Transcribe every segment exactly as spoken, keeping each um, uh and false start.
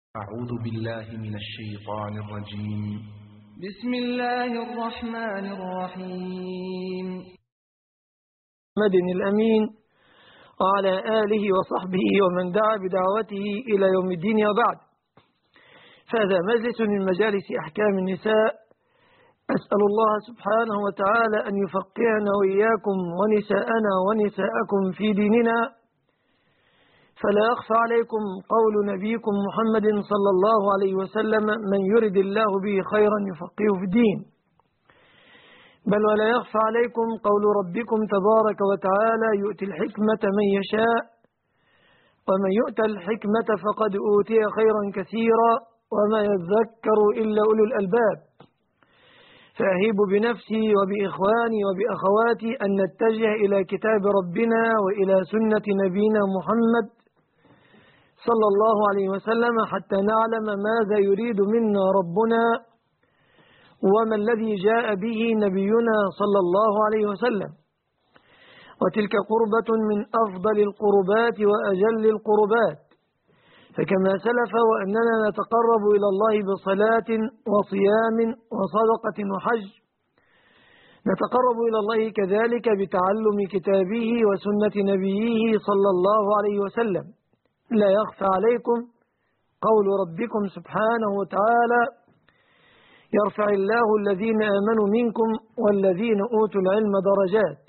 أعوذ بالله من الشيطان الرجيم. بسم الله الرحمن الرحيم. محمد الأمين وعلى آله وصحبه ومن دعا بدعوته إلى يوم الدين وبعد. فهذا مجلس من مجالس أحكام النساء. أسأل الله سبحانه وتعالى أن يفقهنا وإياكم ونساءنا ونساءكم في ديننا. فلا يخفى عليكم قول نبيكم محمد صلى الله عليه وسلم: من يرد الله به خيرا يفقهه في الدين. بل ولا يخفى عليكم قول ربكم تبارك وتعالى: يؤتي الحكمة من يشاء ومن يؤتى الحكمة فقد أوتي خيرا كثيرا وما يذكر إلا أولو الألباب. فأهيب بنفسي وبإخواني وبأخواتي أن نتجه إلى كتاب ربنا وإلى سنة نبينا محمد صلى الله عليه وسلم حتى نعلم ماذا يريد منا ربنا وما الذي جاء به نبينا صلى الله عليه وسلم. وتلك قربة من أفضل القربات وأجل القربات. فكما سلف وأننا نتقرب إلى الله بصلاة وصيام وصدقة وحج، نتقرب إلى الله كذلك بتعلم كتابه وسنة نبيه صلى الله عليه وسلم. لا يخفى عليكم قول ربكم سبحانه وتعالى: يرفع الله الذين آمنوا منكم والذين أوتوا العلم درجات.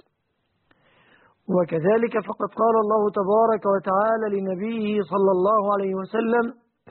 وكذلك فقد قال الله تبارك وتعالى لنبيه صلى الله عليه وسلم: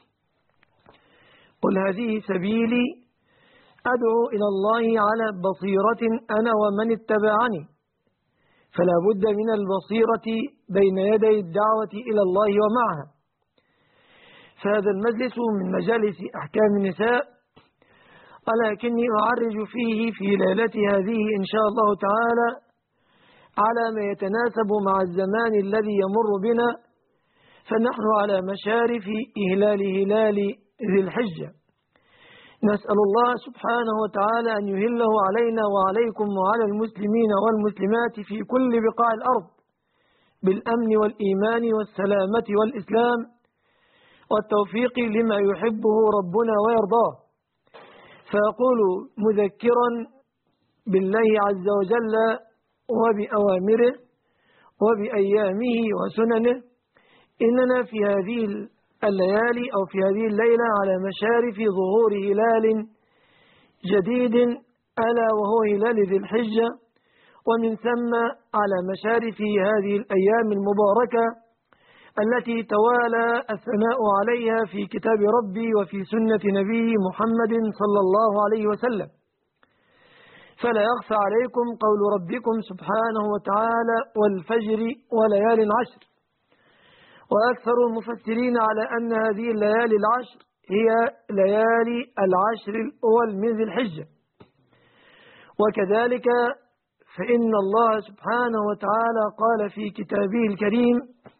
قل هذه سبيلي أدعو إلى الله على بصيرة أنا ومن اتبعني. فلا بد من البصيرة بين يدي الدعوة إلى الله ومعها. فهذا المجلس من مجالس أحكام النساء، ولكني أعرج فيه في ليلة هذه إن شاء الله تعالى على ما يتناسب مع الزمان الذي يمر بنا. فنحن على مشارف إهلال هلال ذي الحجة. نسأل الله سبحانه وتعالى أن يهله علينا وعليكم وعلى المسلمين والمسلمات في كل بقاع الأرض بالأمن والإيمان والسلامة والإسلام والتوفيق لما يحبه ربنا ويرضاه. فأقول مذكرا بالله عز وجل وبأوامره وبأيامه وسننه، إننا في هذه الليالي أو في هذه الليلة على مشارف ظهور هلال جديد ألا وهو هلال ذي الحجة، ومن ثم على مشارف هذه الأيام المباركة التي توالى الثناء عليها في كتاب ربي وفي سنة نبي محمد صلى الله عليه وسلم. فلا يخفى عليكم قول ربكم سبحانه وتعالى: والفجر وليال عشر. وأكثر المفسرين على أن هذه الليالي العشر هي ليالي العشر الأول من ذي الحجة. وكذلك فإن الله سبحانه وتعالى قال في كتابه الكريم: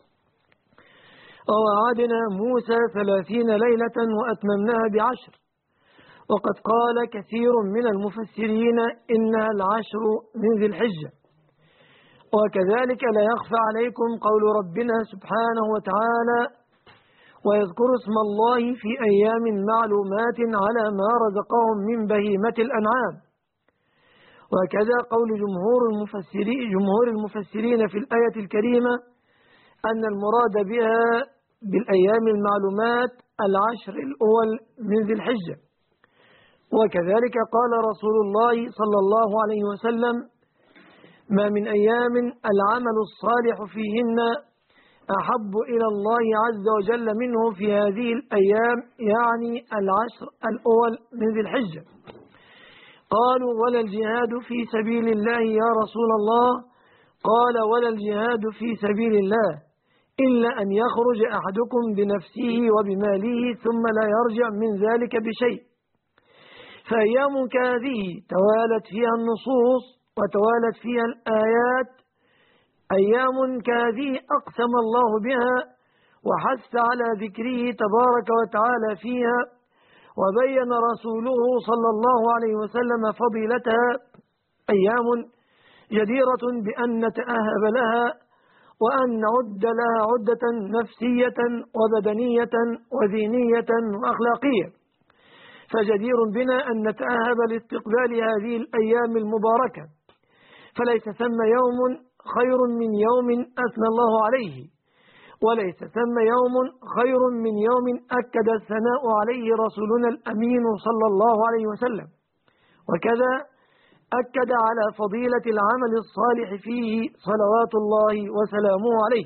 ووعدنا موسى ثلاثين ليلة وأتممناها بعشر. وقد قال كثير من المفسرين إنها العشر من ذي الحجة. وكذلك لا يخفى عليكم قول ربنا سبحانه وتعالى: ويذكر اسم الله في أيام معلومات على ما رزقهم من بهيمة الأنعام. وكذا قول جمهور المفسرين, جمهور المفسرين في الآية الكريمة أن المراد بها بالأيام المعلومات العشر الأول من ذي الحجة. وكذلك قال رسول الله صلى الله عليه وسلم: ما من أيام العمل الصالح فيهن أحب إلى الله عز وجل منه في هذه الأيام، يعني العشر الأول من ذي الحجة. قالوا: ولا الجهاد في سبيل الله يا رسول الله؟ قال: ولا الجهاد في سبيل الله إلا أن يخرج أحدكم بنفسه وبماله ثم لا يرجع من ذلك بشيء. فأيام كهذه توالت فيها النصوص وتوالت فيها الآيات. أيام كهذه أقسم الله بها وحث على ذكره تبارك وتعالى فيها، وبين رسوله صلى الله عليه وسلم فضيلتها. أيام جديرة بأن نتأهب لها وأن نعد لها عدة نفسية وبدنية وذينية وأخلاقية. فجدير بنا أن نتأهب لاستقبال هذه الأيام المباركة، فليس ثم يوم خير من يوم أثنى الله عليه، وليس ثم يوم خير من يوم أكد الثناء عليه رسولنا الأمين صلى الله عليه وسلم، وكذا أكد على فضيلة العمل الصالح فيه صلوات الله وسلامه عليه.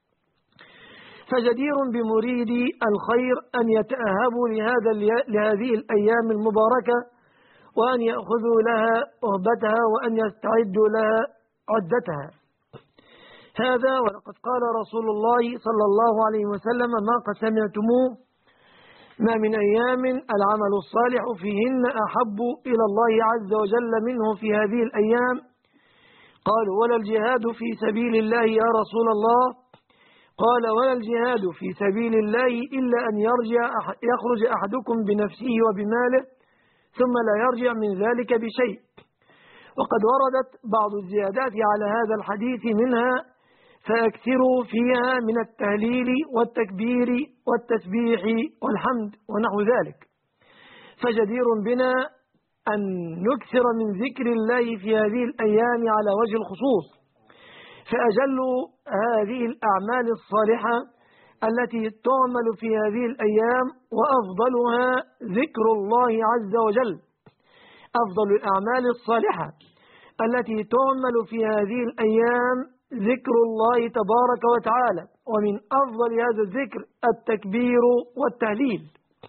فجدير بمريدي الخير أن يتأهبوا لهذا لهذه الأيام المباركة، وأن يأخذوا لها أهبتها، وأن يستعدوا لها عدتها. هذا ولقد قال رسول الله صلى الله عليه وسلم: ما قد سمعتموه ما من أيام العمل الصالح فيهن أحب إلى الله عز وجل منه في هذه الأيام. قالوا: ولا الجهاد في سبيل الله يا رسول الله؟ قال: ولا الجهاد في سبيل الله إلا أن يرجع يخرج أحدكم بنفسه وبماله ثم لا يرجع من ذلك بشيء. وقد وردت بعض الزيادات على هذا الحديث، منها: فأكثروا فيها من التهليل والتكبير والتسبيح والحمد ونحو ذلك. فجدير بنا أن نكثر من ذكر الله في هذه الأيام على وجه الخصوص، فأجل هذه الأعمال الصالحة التي تعمل في هذه الأيام وأفضلها ذكر الله عز وجل. أفضل الأعمال الصالحة التي تعمل في هذه الأيام ذكر الله تبارك وتعالى، ومن أفضل هذا الذكر التكبير والتهليل.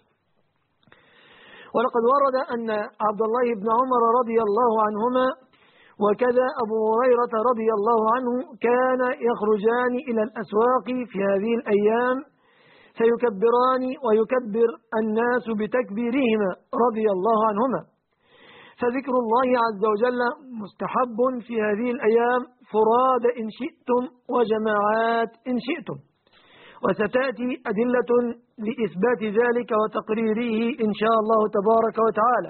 ولقد ورد أن عبد الله بن عمر رضي الله عنهما وكذا أبو هريرة رضي الله عنه كان يخرجان إلى الأسواق في هذه الأيام فيكبران ويكبر الناس بتكبيرهما رضي الله عنهما. فذكر الله عز وجل مستحب في هذه الأيام فراد إن شئتم وجماعات إن شئتم، وستأتي أدلة لإثبات ذلك وتقريره إن شاء الله تبارك وتعالى.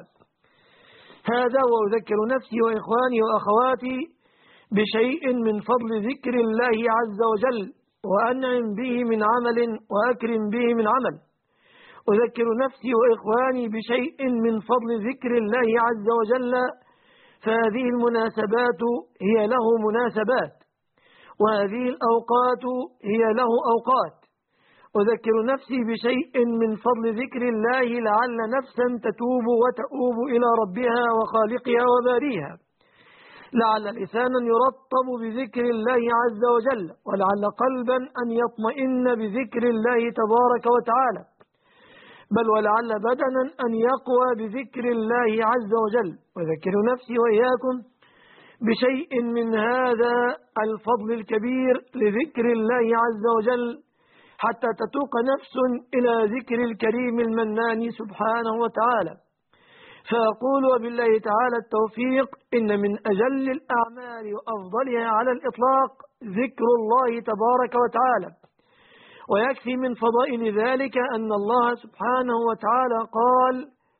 هذا وأذكر نفسي وإخواني وأخواتي بشيء من فضل ذكر الله عز وجل، وأنعم به من عمل وأكرم به من عمل. أذكر نفسي وإخواني بشيء من فضل ذكر الله عز وجل، فهذه المناسبات هي له مناسبات، وهذه الأوقات هي له أوقات. أذكر نفسي بشيء من فضل ذكر الله لعل نفسا تتوب وتؤوب إلى ربها وخالقها وباريها، لعل لسانا يرطب بذكر الله عز وجل، ولعل قلبا أن يطمئن بذكر الله تبارك وتعالى، بل ولعل بدنا أن يقوى بذكر الله عز وجل. وذكر نفسي وإياكم بشيء من هذا الفضل الكبير لذكر الله عز وجل، حتى تتوق نفس إلى ذكر الكريم المنان سبحانه وتعالى. فأقول وبالله تعالى التوفيق: إن من أجل الأعمال وأفضلها على الإطلاق ذكر الله تبارك وتعالى. ويكفي من فضائل ذلك أن الله سبحانه وتعالى قال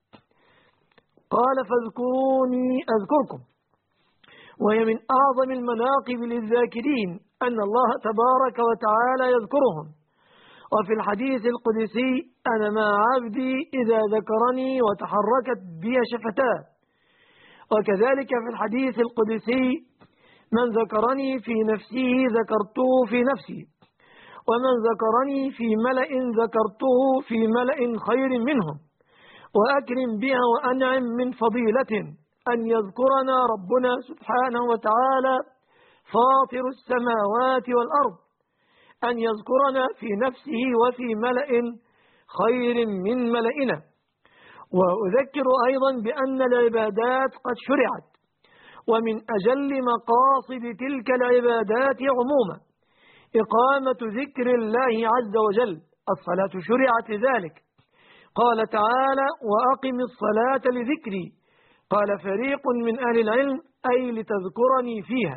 قال فاذكروني أذكركم. وهي من أعظم المناقب للذاكرين أن الله تبارك وتعالى يذكرهم. وفي الحديث القدسي: أنا مع عبدي إذا ذكرني وتحركت بي شفتاه. وكذلك في الحديث القدسي: من ذكرني في نفسه ذكرته في نفسي، ومن ذكرني في ملأ ذكرته في ملأ خير منهم. وأكرم بها وأنعم من فضيلة أن يذكرنا ربنا سبحانه وتعالى فاطر السماوات والأرض، أن يذكرنا في نفسه وفي ملأ خير من ملئنا. وأذكر أيضا بأن العبادات قد شرعت، ومن أجل مقاصد تلك العبادات عموما إقامة ذكر الله عز وجل. الصلاة شرعت لذلك، قال تعالى: وأقم الصلاة لذكري. قال فريق من أهل العلم: أي لتذكرني فيها.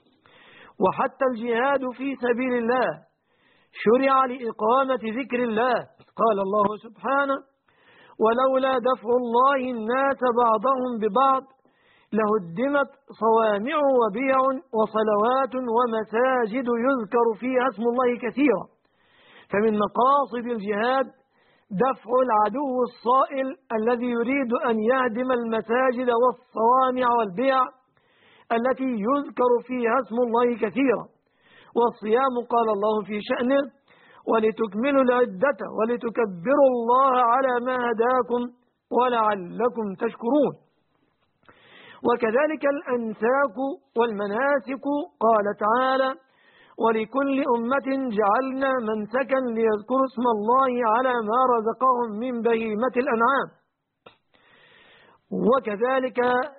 وحتى الجهاد في سبيل الله شرع لإقامة ذكر الله. قال الله سبحانه: ولولا دفع الله الناس بعضهم ببعض لهدمت صوامع وبيع وصلوات ومساجد يذكر فيها اسم الله كثيرا. فمن مقاصد الجهاد دفع العدو الصائل الذي يريد أن يهدم المساجد والصوامع والبيع التي يذكر فيها اسم الله كثيرا. والصيام قال الله في شأنه: ولتكملوا العدة ولتكبروا الله على ما هداكم ولعلكم تشكرون. وكذلك الأنساك والمناسك قال تعالى: ولكل أمة جعلنا منسكا ليذكروا اسم الله على ما رزقهم من بهيمة الأنعام. وكذلك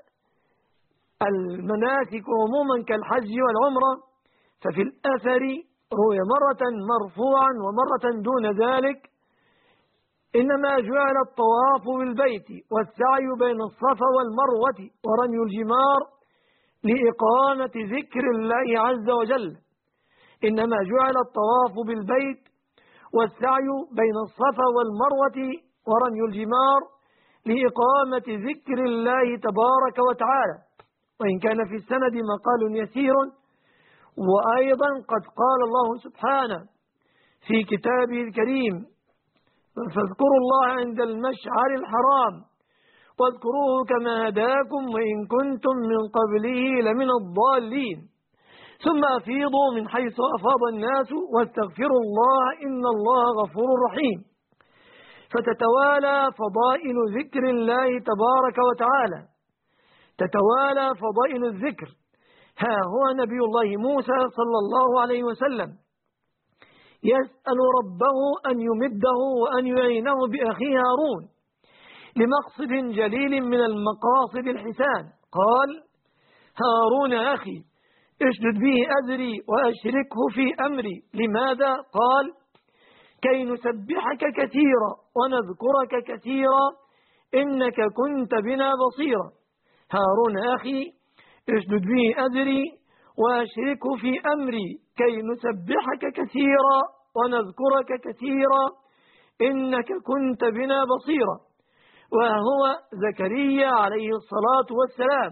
المناسك عموما كالحج والعمرة، ففي الأثر روي مرة مرفوعا ومرة دون ذلك: إنما جعل الطواف بالبيت والسعي بين الصفا والمروة ورمي الجمار لإقامة ذكر الله عز وجل. إنما جعل الطواف بالبيت والسعي بين الصفا والمروة ورمي الجمار لإقامة ذكر الله تبارك وتعالى. وإن كان في السند مقال يسير. وأيضا قد قال الله سبحانه في كتابه الكريم: فاذكروا الله عند المشعر الحرام واذكروه كما هداكم وإن كنتم من قبله لمن الضالين ثم أفيضوا من حيث أفاض الناس واستغفروا الله إن الله غفور رحيم. فتتوالى فضائل ذكر الله تبارك وتعالى، تتوالى فضائل الذكر. ها هو نبي الله موسى صلى الله عليه وسلم يسأل ربه أن يمده وأن يعينه بأخيه هارون لمقصد جليل من المقاصد الحسان. قال: هارون أخي اشدد به أزري وأشركه في أمري. لماذا؟ قال: كي نسبحك كثيرا ونذكرك كثيرا إنك كنت بنا بصيرا. هارون أخي اشدد به أزري وأشركه في أمري كي نسبحك كثيرا ونذكرك كثيرا إنك كنت بنا بصيرا. وهو زكريا عليه الصلاة والسلام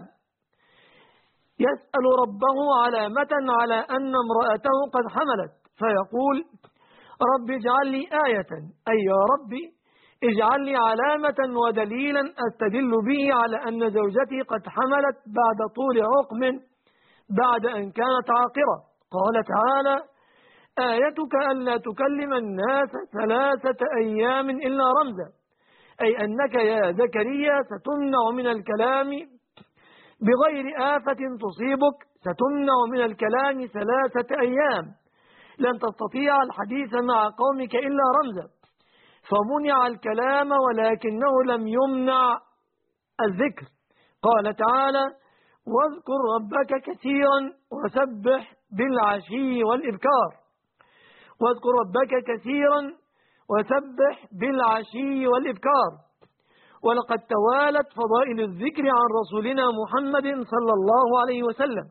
يسأل ربه علامة على أن امرأته قد حملت، فيقول: رب اجعل لي آية، أي يا ربي اجعل لي علامة ودليلا أستدل به على أن زوجتي قد حملت بعد طول عقم بعد أن كانت عاقرة. قال تعالى: آيتك ألا تكلم الناس ثلاثة أيام إلا رمزا، أي أنك يا زكريا ستمنع من الكلام بغير آفة تصيبك، ستمنع من الكلام ثلاثة أيام، لن تستطيع الحديث مع قومك إلا رمزا. فمنع الكلام ولكنه لم يمنع الذكر. قال تعالى: واذكر ربك كثيرا وسبح بالعشي والإبكار. واذكر ربك كثيرا وسبح بالعشي والإبكار. ولقد توالت فضائل الذكر عن رسولنا محمد صلى الله عليه وسلم،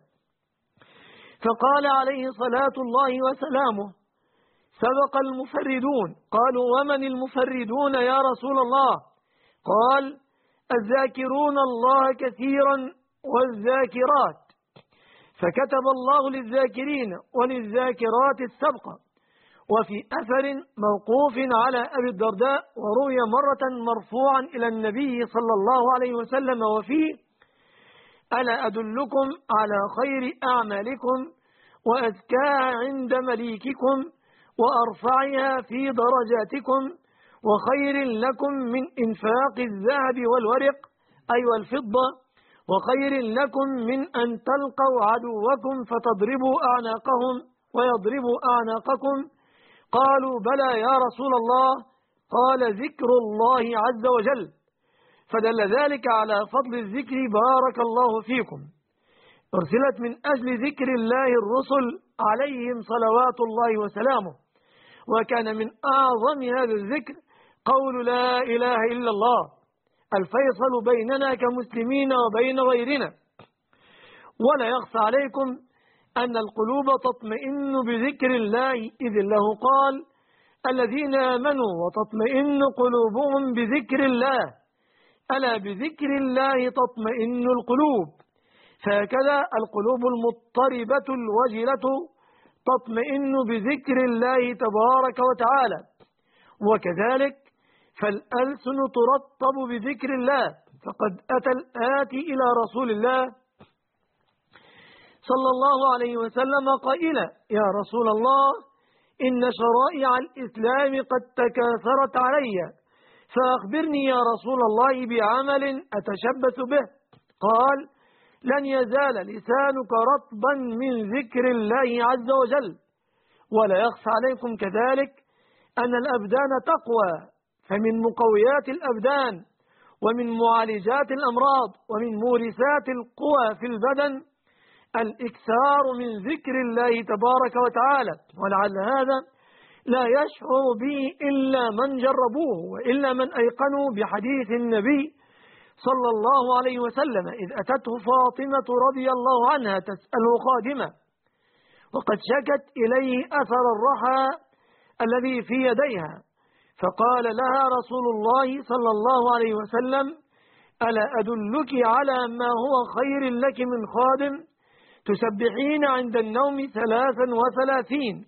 فقال عليه صلاة الله وسلامه: سبق المفردون. قالوا: ومن المفردون يا رسول الله؟ قال: الذاكرون الله كثيرا والذاكرات، فكتب الله للذاكرين وللذاكرات السبقة. وفي أثر موقوف على أبي الدرداء وروي مرة مرفوعا إلى النبي صلى الله عليه وسلم وفيه: ألا أدلكم على خير أعمالكم وأزكاها عند مليككم وأرفعها في درجاتكم وخير لكم من إنفاق الذهب والورق أي والفضة، وخير لكم من أن تلقوا عدوكم فتضربوا أعناقهم ويضربوا أعناقكم. قالوا: بلى يا رسول الله. قال: ذكر الله عز وجل. فدل ذلك على فضل الذكر. بارك الله فيكم. أرسلت من أجل ذكر الله الرسل عليهم صلوات الله وسلامه، وكان من أعظم هذا الذكر قول لا إله إلا الله، الفيصل بيننا كمسلمين وبين غيرنا. ولا يخفى عليكم أن القلوب تطمئن بذكر الله، إذ الله قال: الذين آمنوا وتطمئن قلوبهم بذكر الله، ألا بذكر الله تطمئن القلوب. فهكذا القلوب المضطربة الوجلة تطمئن بذكر الله تبارك وتعالى، وكذلك فالألسن ترطب بذكر الله. فقد أتى الآتي إلى رسول الله صلى الله عليه وسلم قائلا: يا رسول الله، إن شرائع الإسلام قد تكاثرت علي، فأخبرني يا رسول الله بعمل أتشبث به. قال: لن يزال لسانك رطبا من ذكر الله عز وجل. ولا يخفى عليكم كذلك أن الأبدان تقوى، فمن مقويات الأبدان ومن معالجات الأمراض ومن مورثات القوى في البدن الإكثار من ذكر الله تبارك وتعالى. ولعل هذا لا يشعر به إلا من جربوه، وإلا من أيقنوا بحديث النبي صلى الله عليه وسلم إذ أتته فاطمة رضي الله عنها تسأله خادمة، وقد شكت إليه أثر الرحى الذي في يديها، فقال لها رسول الله صلى الله عليه وسلم: ألا أدلك على ما هو خير لك من خادم؟ تسبحين عند النوم ثلاثا وثلاثين،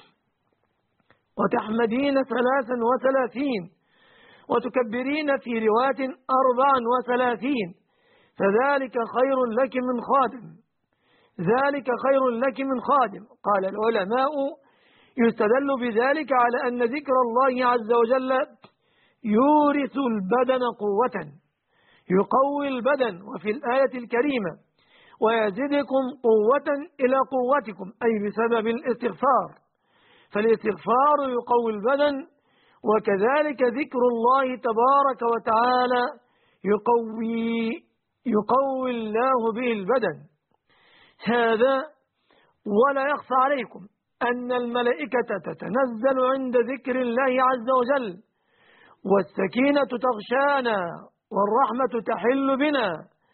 وتحمدين ثلاثا وثلاثين، وتكبرين في رواية أربعا وثلاثين، فذلك خير لك من خادم، ذلك خير لك من خادم. قال العلماء: يستدل بذلك على أن ذكر الله عز وجل يورث البدن قوة، يقوي البدن. وفي الآية الكريمة: ويزدكم قوة إلى قوتكم، أي بسبب الاستغفار، فالاستغفار يقوي البدن، وكذلك ذكر الله تبارك وتعالى يقوي يقوي الله به البدن. هذا ولا يخفى عليكم أن الملائكة تتنزل عند ذكر الله عز وجل، والسكينة تغشانا، والرحمة تحل بنا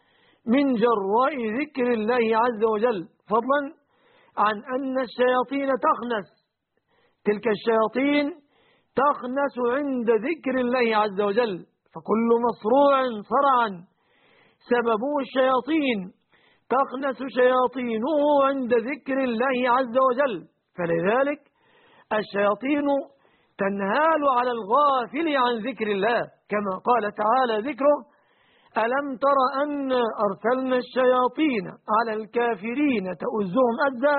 من جراء ذكر الله عز وجل، فضلا عن أن الشياطين تخنس، تلك الشياطين تخنس عند ذكر الله عز وجل، فكل مصروع صرعا سببه الشياطين تخنس شياطينه عند ذكر الله عز وجل. فلذلك الشياطين تنهال على الغافل عن ذكر الله، كما قال تعالى ذكره: ألم تر أن أرسلنا الشياطين على الكافرين تؤزهم أزا،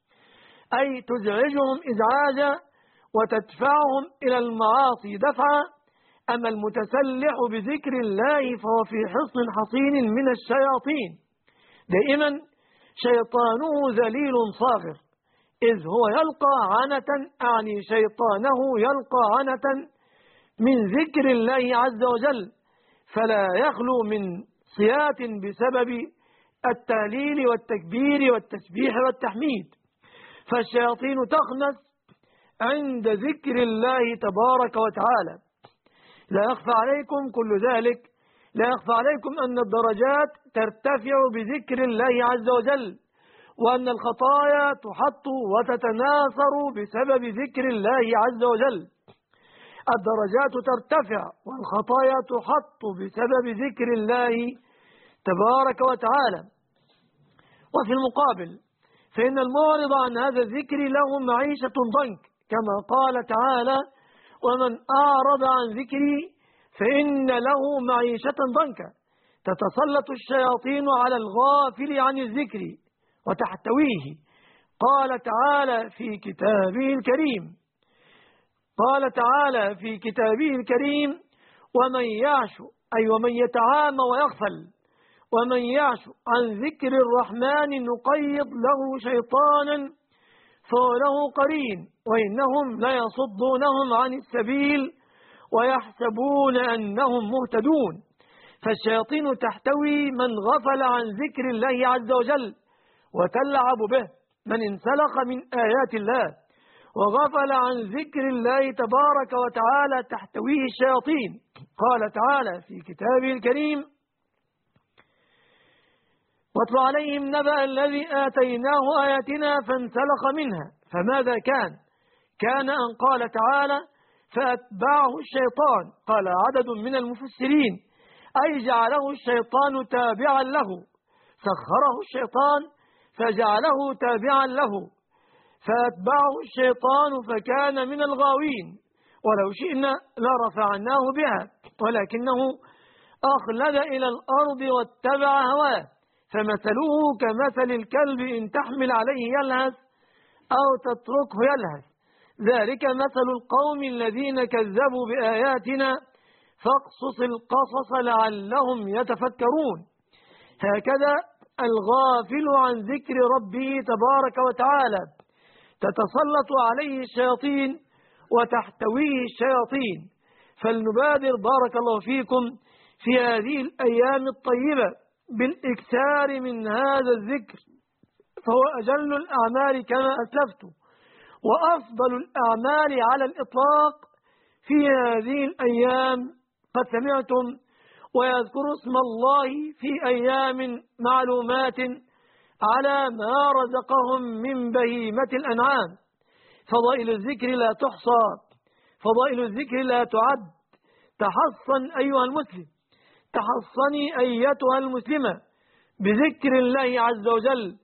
أي تزعجهم إزعاجا وتدفعهم إلى المعاصي دفعا. أما المتسلح بذكر الله فهو في حصن حصين من الشياطين، دائما شيطانه ذليل صاغر، إذ هو يلقى عنة، أعني شيطانه يلقى عنة من ذكر الله عز وجل، فلا يخلو من صيات بسبب التهليل والتكبير والتسبيح والتحميد. فالشياطين تخنس عند ذكر الله تبارك وتعالى. لا يخفى عليكم كل ذلك، لا يخفى عليكم أن الدرجات ترتفع بذكر الله عز وجل، وأن الخطايا تحط وتتناثر بسبب ذكر الله عز وجل. الدرجات ترتفع والخطايا تحط بسبب ذكر الله تبارك وتعالى. وفي المقابل فإن المعرض عن هذا الذكر له معيشة ضنك، كما قال تعالى: ومن أعرض عن ذكري فإن له معيشة ضنكا. تتسلط الشياطين على الغافل عن الذكر وتحتويه. قال تعالى في كتابه الكريم قال تعالى في كتابه الكريم: ومن يعش، أي ومن يتعامى ويغفل، ومن يعش عن ذكر الرحمن نقيض له شيطانا فهو له قرين، وإنهم ليصدونهم عن السبيل ويحسبون أنهم مهتدون. فالشياطين تحتوي من غفل عن ذكر الله عز وجل وتلعب به، من انسلخ من آيات الله وغفل عن ذكر الله تبارك وتعالى تحتويه الشياطين. قال تعالى في كتابه الكريم: واتل عليهم نبأ الذي آتيناه آياتنا فانسلخ منها فماذا كان؟ كان أن قال تعالى: فأتبعه الشيطان. قال عدد من المفسرين: أي جعله الشيطان تابعا له، سخره الشيطان فجعله تابعا له، فأتبعه الشيطان فكان من الغاوين، ولو شئنا لرفعناه بها ولكنه أخلد إلى الأرض واتبع هواه، فمثله كمثل الكلب إن تحمل عليه يلهث أو تتركه يلهث، ذلك مثل القوم الذين كذبوا بآياتنا فاقصص القصص لعلهم يتفكرون. هكذا الغافل عن ذكر ربه تبارك وتعالى تتسلط عليه الشياطين وتحتويه الشياطين. فلنبادر بارك الله فيكم في هذه الأيام الطيبة بالإكثار من هذا الذكر، فهو أجل الأعمال كما أسلفت، وأفضل الأعمال على الإطلاق في هذه الأيام. قد سمعتم ويذكر اسم الله في أيام معلومات على ما رزقهم من بهيمة الأنعام. فضائل الذكر لا تحصى، فضائل الذكر لا تعد. تحصن أيها المسلم، تحصني أيتها المسلمة بذكر الله عز وجل،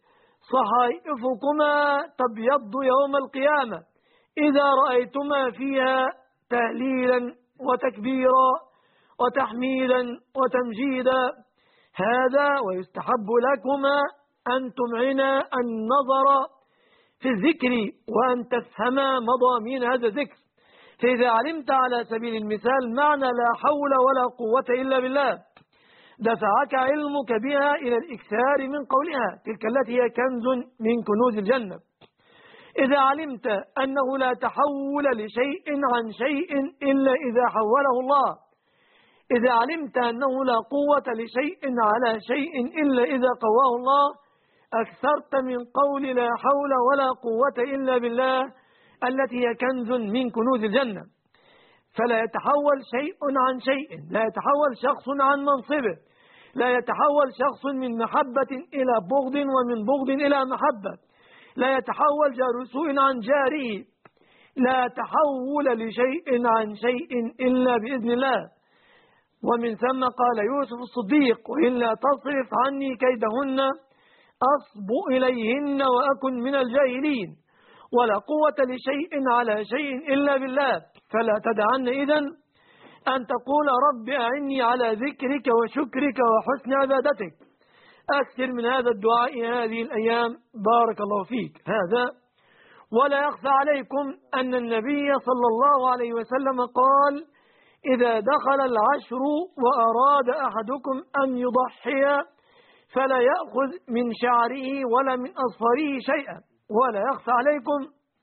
صحائفكما تبيض يوم القيامة إذا رأيتما فيها تهليلا وتكبيرا وتحميدا وتمجيدا. هذا ويستحب لكما أن تمعنا النظر في الذكر وأن تفهما مضامين هذا الذكر. فإذا علمت على سبيل المثال معنى لا حول ولا قوة إلا بالله دفعك علمك بها إلى الإكثار من قولها، تلك التي هي كنز من كنوز الجنة. إذا علمت أنه لا تحول لشيء عن شيء إلا إذا حوله الله، إذا علمت أنه لا قوة لشيء على شيء إلا إذا قواه الله، أكثرت من قول لا حول ولا قوة إلا بالله التي هي كنز من كنوز الجنة. فلا يتحول شيء عن شيء، لا يتحول شخص عن منصبه، لا يتحول شخص من محبة إلى بغض ومن بغض إلى محبة، لا يتحول جار سوء عن جاره، لا تحول لشيء عن شيء إلا بإذن الله. ومن ثم قال يوسف الصديق وإلا تصرف عني كيدهن أصب إليهن وأكن من الجاهلين. ولا قوة لشيء على شيء إلا بالله. فلا تدعن إذن أن تقول رب أعني على ذكرك وشكرك وحسن عبادتك. أكثر من هذا الدعاء هذه الأيام بارك الله فيك. هذا ولا يخفى عليكم أن النبي صلى الله عليه وسلم قال إذا دخل العشر وأراد أحدكم أن يضحي فلا يأخذ من شعره ولا من أصفاره شيئا. ولا يخفى عليكم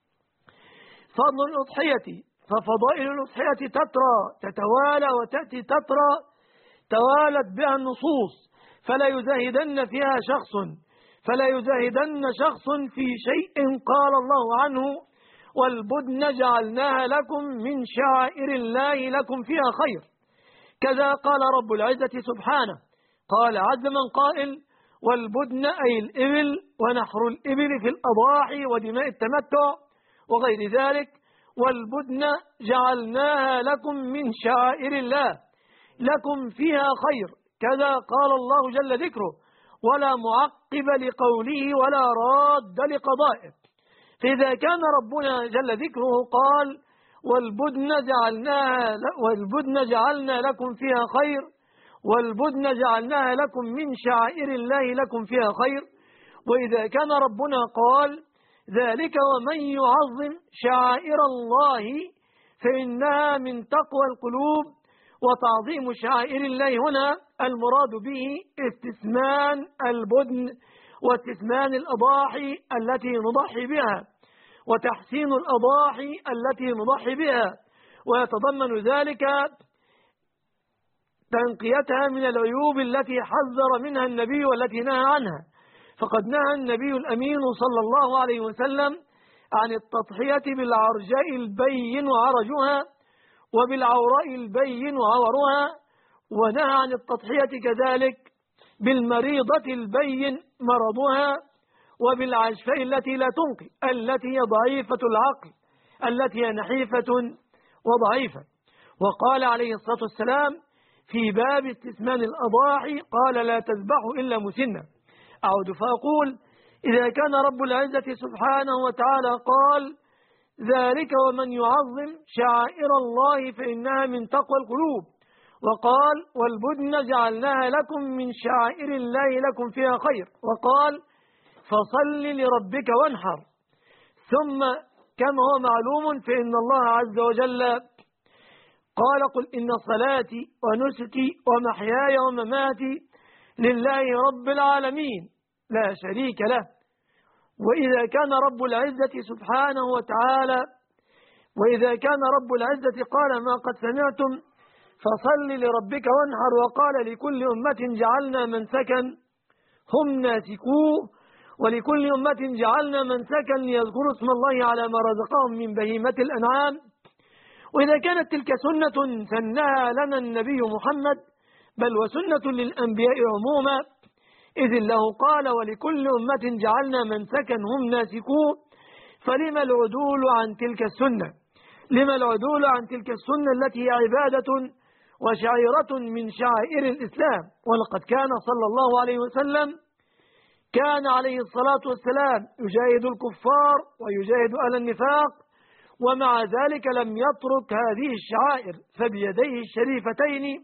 فضل الأضحية، ففضائل الأضحية تترى تتوالى وتأتي تترى توالت بها النصوص، فلا يزاهدن فيها شخص فلا يزاهدن شخص في شيء قال الله عنه والبدن جعلناها لكم من شعائر الله لكم فيها خير. كذا قال رب العزة سبحانه، قال عز من قائل والبدن أي الإبل ونحر الإبل في الأضاحي ودماء التمتع وغير ذلك، والبدن جعلناها لكم من شعائر الله لكم فيها خير. كذا قال الله جل ذكره ولا معقب لقوله ولا راد لقضائه. فإذا كان ربنا جل ذكره قال والبدن جعلناها والبدن جعلنا لكم فيها خير، والبدن جعلناها لكم من شعائر الله لكم فيها خير، وإذا كان ربنا قال ذلك ومن يعظم شعائر الله فإنها من تقوى القلوب، وتعظيم شعائر الله هنا المراد به استثمان البدن واستثمان الأضاحي التي نضحي بها وتحسين الأضاحي التي نضحي بها، ويتضمن ذلك تنقيتها من العيوب التي حذر منها النبي والتي نهى عنها. فقد نهى النبي الأمين صلى الله عليه وسلم عن التضحية بالعرجاء البين وعرجها وبالعوراء البين وعورها، ونهى عن التضحية كذلك بالمريضة البين مرضها وبالعجفاء التي لا تنقي التي هي ضعيفة العقل التي هي نحيفة وضعيفة. وقال عليه الصلاة والسلام في باب استثمان الأضاحي قال لا تذبحوا إلا مسنة، أعود فأقول: إذا كان رب العزة سبحانه وتعالى قال: ذلك ومن يعظم شعائر الله فإنها من تقوى القلوب، وقال: والبدن جعلناها لكم من شعائر الله لكم فيها خير، وقال: فصل لربك وانحر. ثم كما هو معلوم فإن الله عز وجل قال: قل إن صلاتي ونسكي ومحياي ومماتي لله رب العالمين لا شريك له. وإذا كان رب العزة سبحانه وتعالى وإذا كان رب العزة قال ما قد سمعتم فصل لربك وانحر، وقال: لكل أمة جعلنا منسكا هم ناسكوه، ولكل أمة جعلنا منسكا ليذكروا اسم الله على ما رزقهم من بهيمة الأنعام. وإذا كانت تلك سنة سنها لنا النبي محمد، بل وسنة للأنبياء عموما، إذ الله قال: ولكل أمة جعلنا منسكا هم ناسكوه، فلما العدول عن تلك السنة؟ لما العدول عن تلك السنة التي هي عبادة وشعيرة من شعائر الإسلام؟ ولقد كان صلى الله عليه وسلم كان عليه الصلاة والسلام يجاهد الكفار ويجاهد أهل النفاق، ومع ذلك لم يترك هذه الشعائر، فبيديه الشريفتين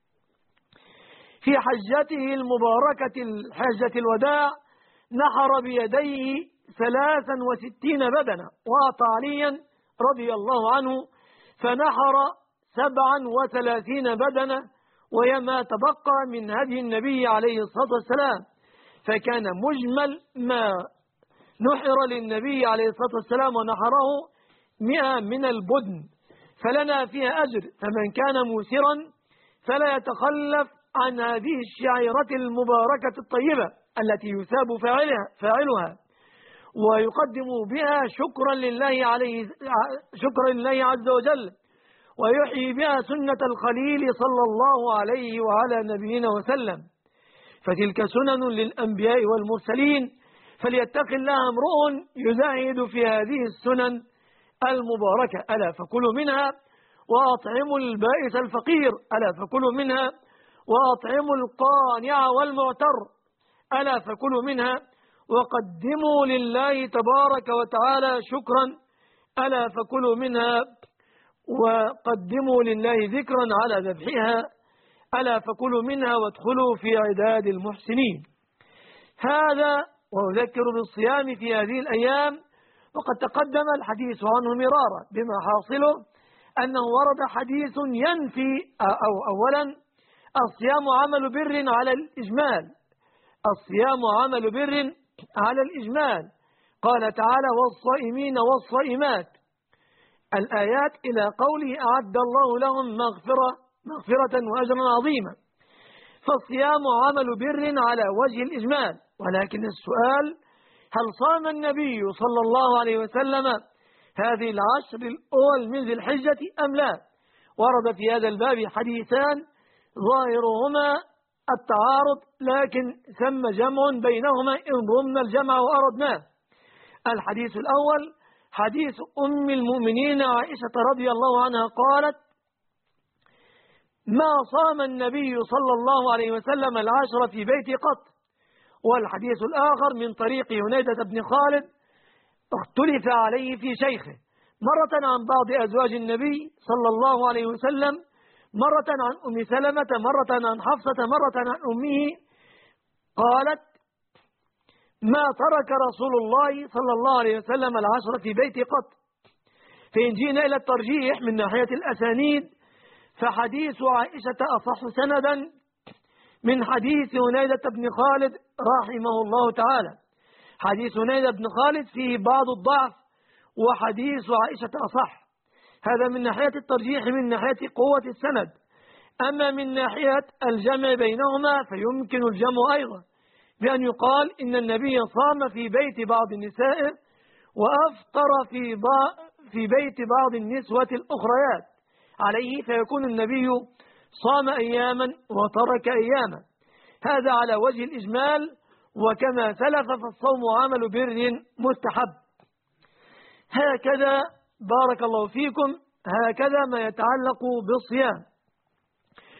في حجته المباركة حجة الوداع نحر بيديه ثلاثا وستين بدنة، وأعطى عليا رضي الله عنه فنحر سبعا وثلاثين بدنة، وهي ما تبقى من هدي النبي عليه الصلاة والسلام. فكان مجمل ما نحر للنبي عليه الصلاة والسلام ونحره مئة من البدن، فلنا فيها أجر. فمن كان موسرا فلا يتخلف عن هذه الشعيرة المباركة الطيبة التي يثاب فاعلها, فاعلها ويقدم بها شكرا لله عليه شكرا لله عز وجل، ويحيي بها سنة الخليل صلى الله عليه وعلى نبينا وسلم. فتلك سنن للأنبياء والمرسلين، فليتق الله امرؤ يزاهد في هذه السنن المباركة. ألا فكلوا منها وأطعموا البائس الفقير، ألا فكلوا منها وأطعموا القانع والمعتر، ألا فكلوا منها وقدموا لله تبارك وتعالى شكرا، ألا فكلوا منها وقدموا لله ذكرا على ذبحها، ألا فكلوا منها وادخلوا في عداد المحسنين. هذا وأذكر بالصيام في هذه الأيام، وقد تقدم الحديث عنه مرارا، بما حاصله أنه ورد حديث ينفي أو أولا الصيام عمل بر على الإجمال، الصيام عمل بر على الإجمال. قال تعالى: والصائمين والصائمات، الآيات إلى قوله: أعد الله لهم مغفرة مغفرة وأجرا عظيما. فالصيام عمل بر على وجه الإجمال، ولكن السؤال: هل صام النبي صلى الله عليه وسلم هذه العشر الأول من ذي الحجة أم لا؟ ورد في هذا الباب حديثان ظاهرهما التعارض، لكن ثم جمع بينهما إن ضمن الجمع وأردناه. الحديث الأول حديث أم المؤمنين عائشة رضي الله عنها قالت: ما صام النبي صلى الله عليه وسلم العشر في بيتي قط. والحديث الآخر من طريق هنيدة بن خالد اختلف عليه في شيخه، مرة عن بعض أزواج النبي صلى الله عليه وسلم، مرة عن أم سلمة، مرة عن حفصة، مرة عن أمه. قالت: ما ترك رسول الله صلى الله عليه وسلم العشر في بيتي قط. فإن جينا إلى الترجيح من ناحية الأسانيد، فحديث عائشة أصح سندا من حديث هنيدة بن خالد رحمه الله تعالى. حديث هنيدة بن خالد فيه بعض الضعف، وحديث عائشة أصح. هذا من ناحية الترجيح من ناحية قوة السند. أما من ناحية الجمع بينهما فيمكن الجمع أيضا، بأن يقال إن النبي صام في بيت بعض النساء وأفطر في, في بيت بعض النسوة الأخريات عليه، فيكون النبي صام أياما وترك أياما. هذا على وجه الإجمال، وكما سلف فالصوم عمل بر مستحب. هكذا بارك الله فيكم، هكذا ما يتعلق بالصيام.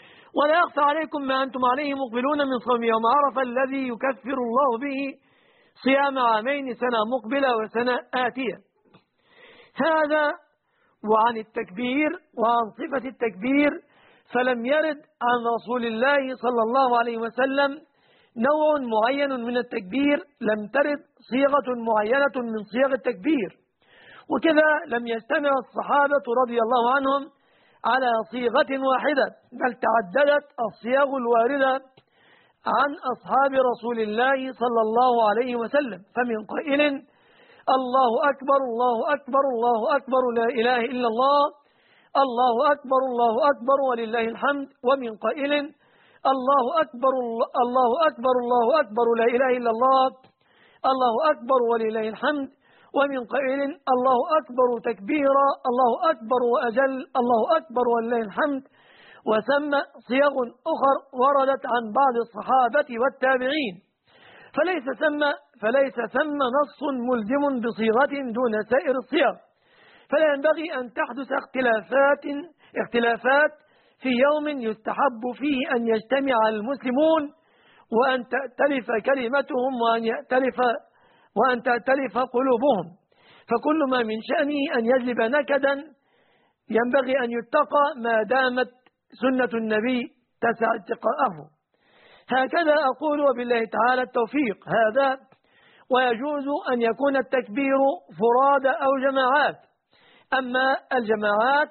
ولا يخفى عليكم ما أنتم عليه مقبلون من صوم يوم عرفة الذي يكفر الله به صيام عامين، سنة مقبلة وسنة آتية. هذا وعن التكبير وعن صفة التكبير، فلم يرد عن رسول الله صلى الله عليه وسلم نوع معين من التكبير، لم ترد صيغة معينة من صيغ التكبير، وكذا لم يجتمع الصحابة رضي الله عنهم على صيغة واحدة، بل تعددت الصيغ الواردة عن أصحاب رسول الله صلى الله عليه وسلم. فمن قائل الله أكبر الله أكبر الله أكبر لا إله إلا الله، الله أكبر الله أكبر ولله الحمد، ومن قائل الله أكبر الله أكبر الله أكبر لا إله إلا الله، الله أكبر ولله الحمد، ومن قائل الله أكبر تكبيرا، الله أكبر وأجل، الله أكبر ولله الحمد. وثم صيغ أخر وردت عن بعض الصحابة والتابعين، فليس ثم فليس ثم نص ملزم بصيغة دون سائر الصيغ، فلا ينبغي أن تحدث اختلافات اختلافات في يوم يستحب فيه أن يجتمع المسلمون وأن تأتلف كلمتهم وأن يأتلف وأن تأتلف قلوبهم، فكل ما من شأنه أن يجلب نكدا ينبغي أن يتقى ما دامت سنة النبي تسع اتقاءه. هكذا أقول وبالله تعالى التوفيق. هذا ويجوز أن يكون التكبير فرادى أو جماعات. أما الجماعات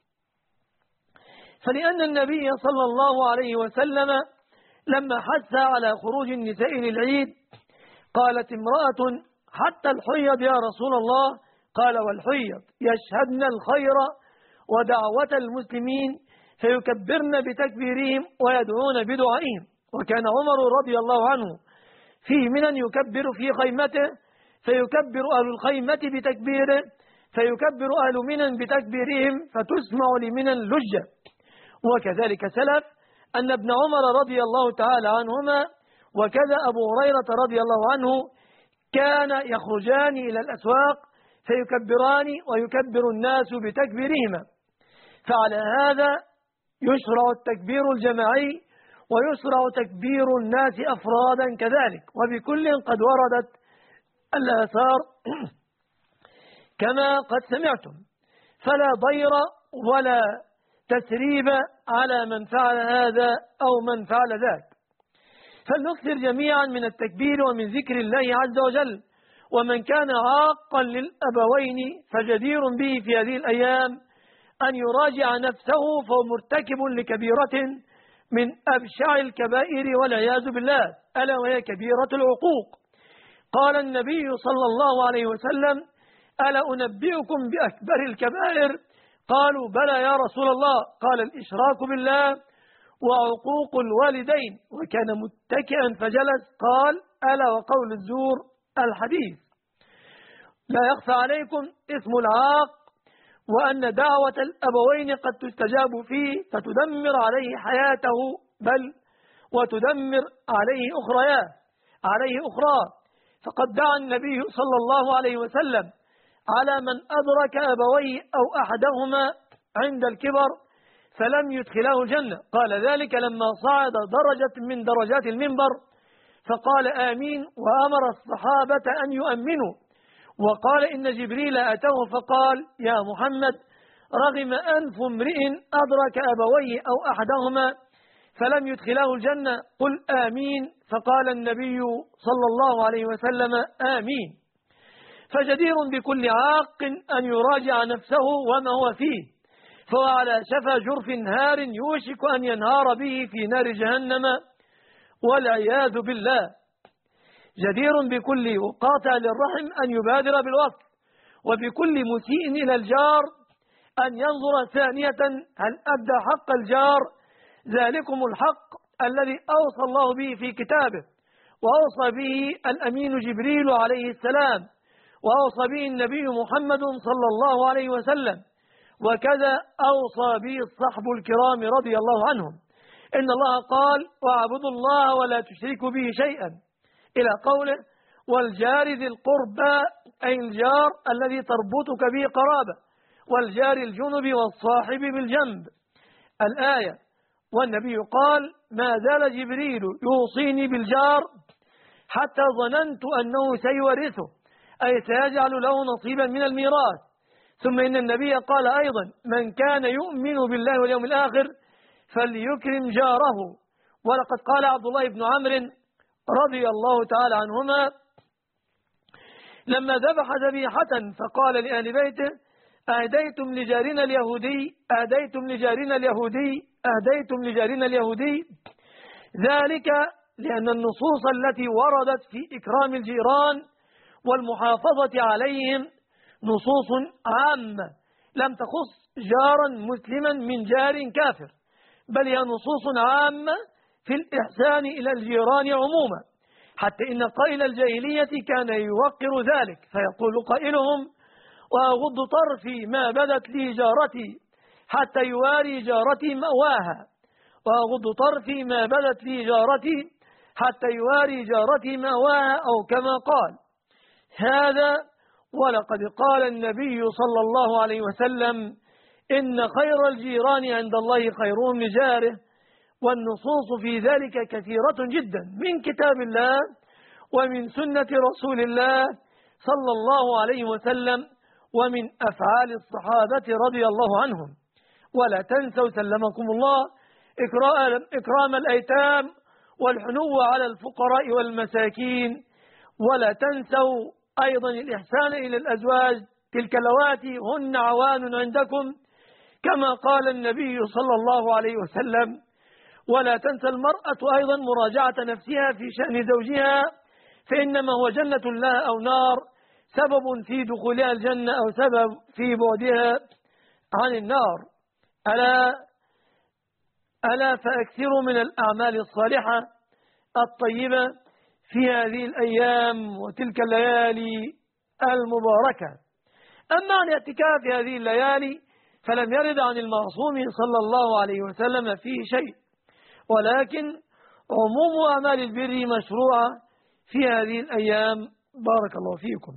فلأن النبي صلى الله عليه وسلم لما حث على خروج النساء للعيد قالت امرأة حتى الحيض يا رسول الله، قال والحيض يشهدن الخير ودعوة المسلمين فيكبرن بتكبيرهم ويدعون بدعائهم. وكان عمر رضي الله عنه فيه من يكبر في خيمته فيكبر أهل الخيمة بتكبيره، فيكبر أهل منى بتكبيرهم فتسمع لمنى اللجة. وكذلك سلف أن ابن عمر رضي الله تعالى عنهما وكذا أبو هريرة رضي الله عنه كان يخرجان إلى الأسواق فيكبران ويكبر الناس بتكبيرهما. فعلى هذا يشرع التكبير الجماعي ويشرع تكبير الناس أفرادا كذلك، وبكل قد وردت الآثار كما قد سمعتم، فلا ضير ولا تسريب على من فعل هذا أو من فعل ذاك. فلنكثر جميعا من التكبير ومن ذكر الله عز وجل، ومن كان عاقا للأبوين فجدير به في هذه الأيام أن يراجع نفسه، فهو مرتكب لكبيرة من أبشع الكبائر والعياذ بالله، ألا وهي كبيرة العقوق. قال النبي صلى الله عليه وسلم ألا أنبئكم بأكبر الكبائر؟ قالوا بلى يا رسول الله، قال الإشراك بالله وعقوق الوالدين، وكان متكئا فجلس قال ألا وقول الزور الحديث. لا يخفى عليكم اسم العاق وأن دعوة الأبوين قد تستجاب فيه فتدمر عليه حياته بل وتدمر عليه أخرياه عليه أخرى. فقد دعا النبي صلى الله عليه وسلم على من أدرك أبويه أو أحدهما عند الكبر فلم يدخله الجنة، قال ذلك لما صعد درجة من درجات المنبر فقال آمين، وأمر الصحابة أن يؤمنوا، وقال إن جبريل أتاه فقال يا محمد رغم أنف امرئ أدرك أبويه أو أحدهما فلم يدخله الجنة قل آمين، فقال النبي صلى الله عليه وسلم آمين. فجدير بكل عاق أن يراجع نفسه وما هو فيه، فهو على شفا جرف هار يوشك أن ينهار به في نار جهنم والعياذ بالله. جدير بكل قاطع للرحم أن يبادر بالوصل، وبكل مسيء إلى الجار أن ينظر ثانية هل أدى حق الجار، ذلكم الحق الذي أوصى الله به في كتابه، وأوصى به الأمين جبريل عليه السلام، وأوصى به النبي محمد صلى الله عليه وسلم، وكذا أوصى به الصحب الكرام رضي الله عنهم. إن الله قال واعبدوا الله ولا تشركوا به شيئا إلى قوله والجار ذي القربى، أي الجار الذي تربطك به قرابة، والجار الجنب والصاحب بالجنب الآية. والنبي قال ما زال جبريل يوصيني بالجار حتى ظننت أنه سيورثه، أي سيجعل له نصيبا من الميراث. ثم إن النبي قال أيضا من كان يؤمن بالله واليوم الآخر فليكرم جاره. ولقد قال عبد الله بن عمرو رضي الله تعالى عنهما لما ذبح ذبيحة فقال لأهل بيته أهديتم لجارنا اليهودي أهديتم لجارنا اليهودي أهديتم لجارنا اليهودي ذلك لأن النصوص التي وردت في إكرام الجيران والمحافظة عليهم نصوص عامة لم تخص جارا مسلما من جار كافر، بل هي نصوص عامة في الإحسان إلى الجيران عموما، حتى إن قائل الجاهلية كان يوقر ذلك فيقول قائلهم وأغض طرفي ما بدت لي جارتي حتى يواري جارتي مأواها، وأغض طرفي ما بدت لي جارتي حتى يواري جارتي مأواها، أو كما قال هذا. ولقد قال النبي صلى الله عليه وسلم إن خير الجيران عند الله خيرهم لجاره، والنصوص في ذلك كثيرة جدا من كتاب الله ومن سنة رسول الله صلى الله عليه وسلم ومن أفعال الصحابة رضي الله عنهم. ولا تنسوا سلمكم الله إكرام الأيتام والحنو على الفقراء والمساكين، ولا تنسوا أيضا الإحسان إلى الأزواج تلك اللواتي هن عوان عندكم كما قال النبي صلى الله عليه وسلم. ولا تنسى المرأة أيضا مراجعة نفسها في شأن زوجها، فإنما هو جنة لها أو نار، سبب في دخولها الجنة أو سبب في بعدها عن النار. ألا ألا فأكثروا من الأعمال الصالحة الطيبة في هذه الأيام وتلك الليالي المباركة. أما عن اعتكاف هذه الليالي فلم يرد عن المعصوم صلى الله عليه وسلم فيه شيء، ولكن عموم أعمال البر مشروعة في هذه الأيام. بارك الله فيكم.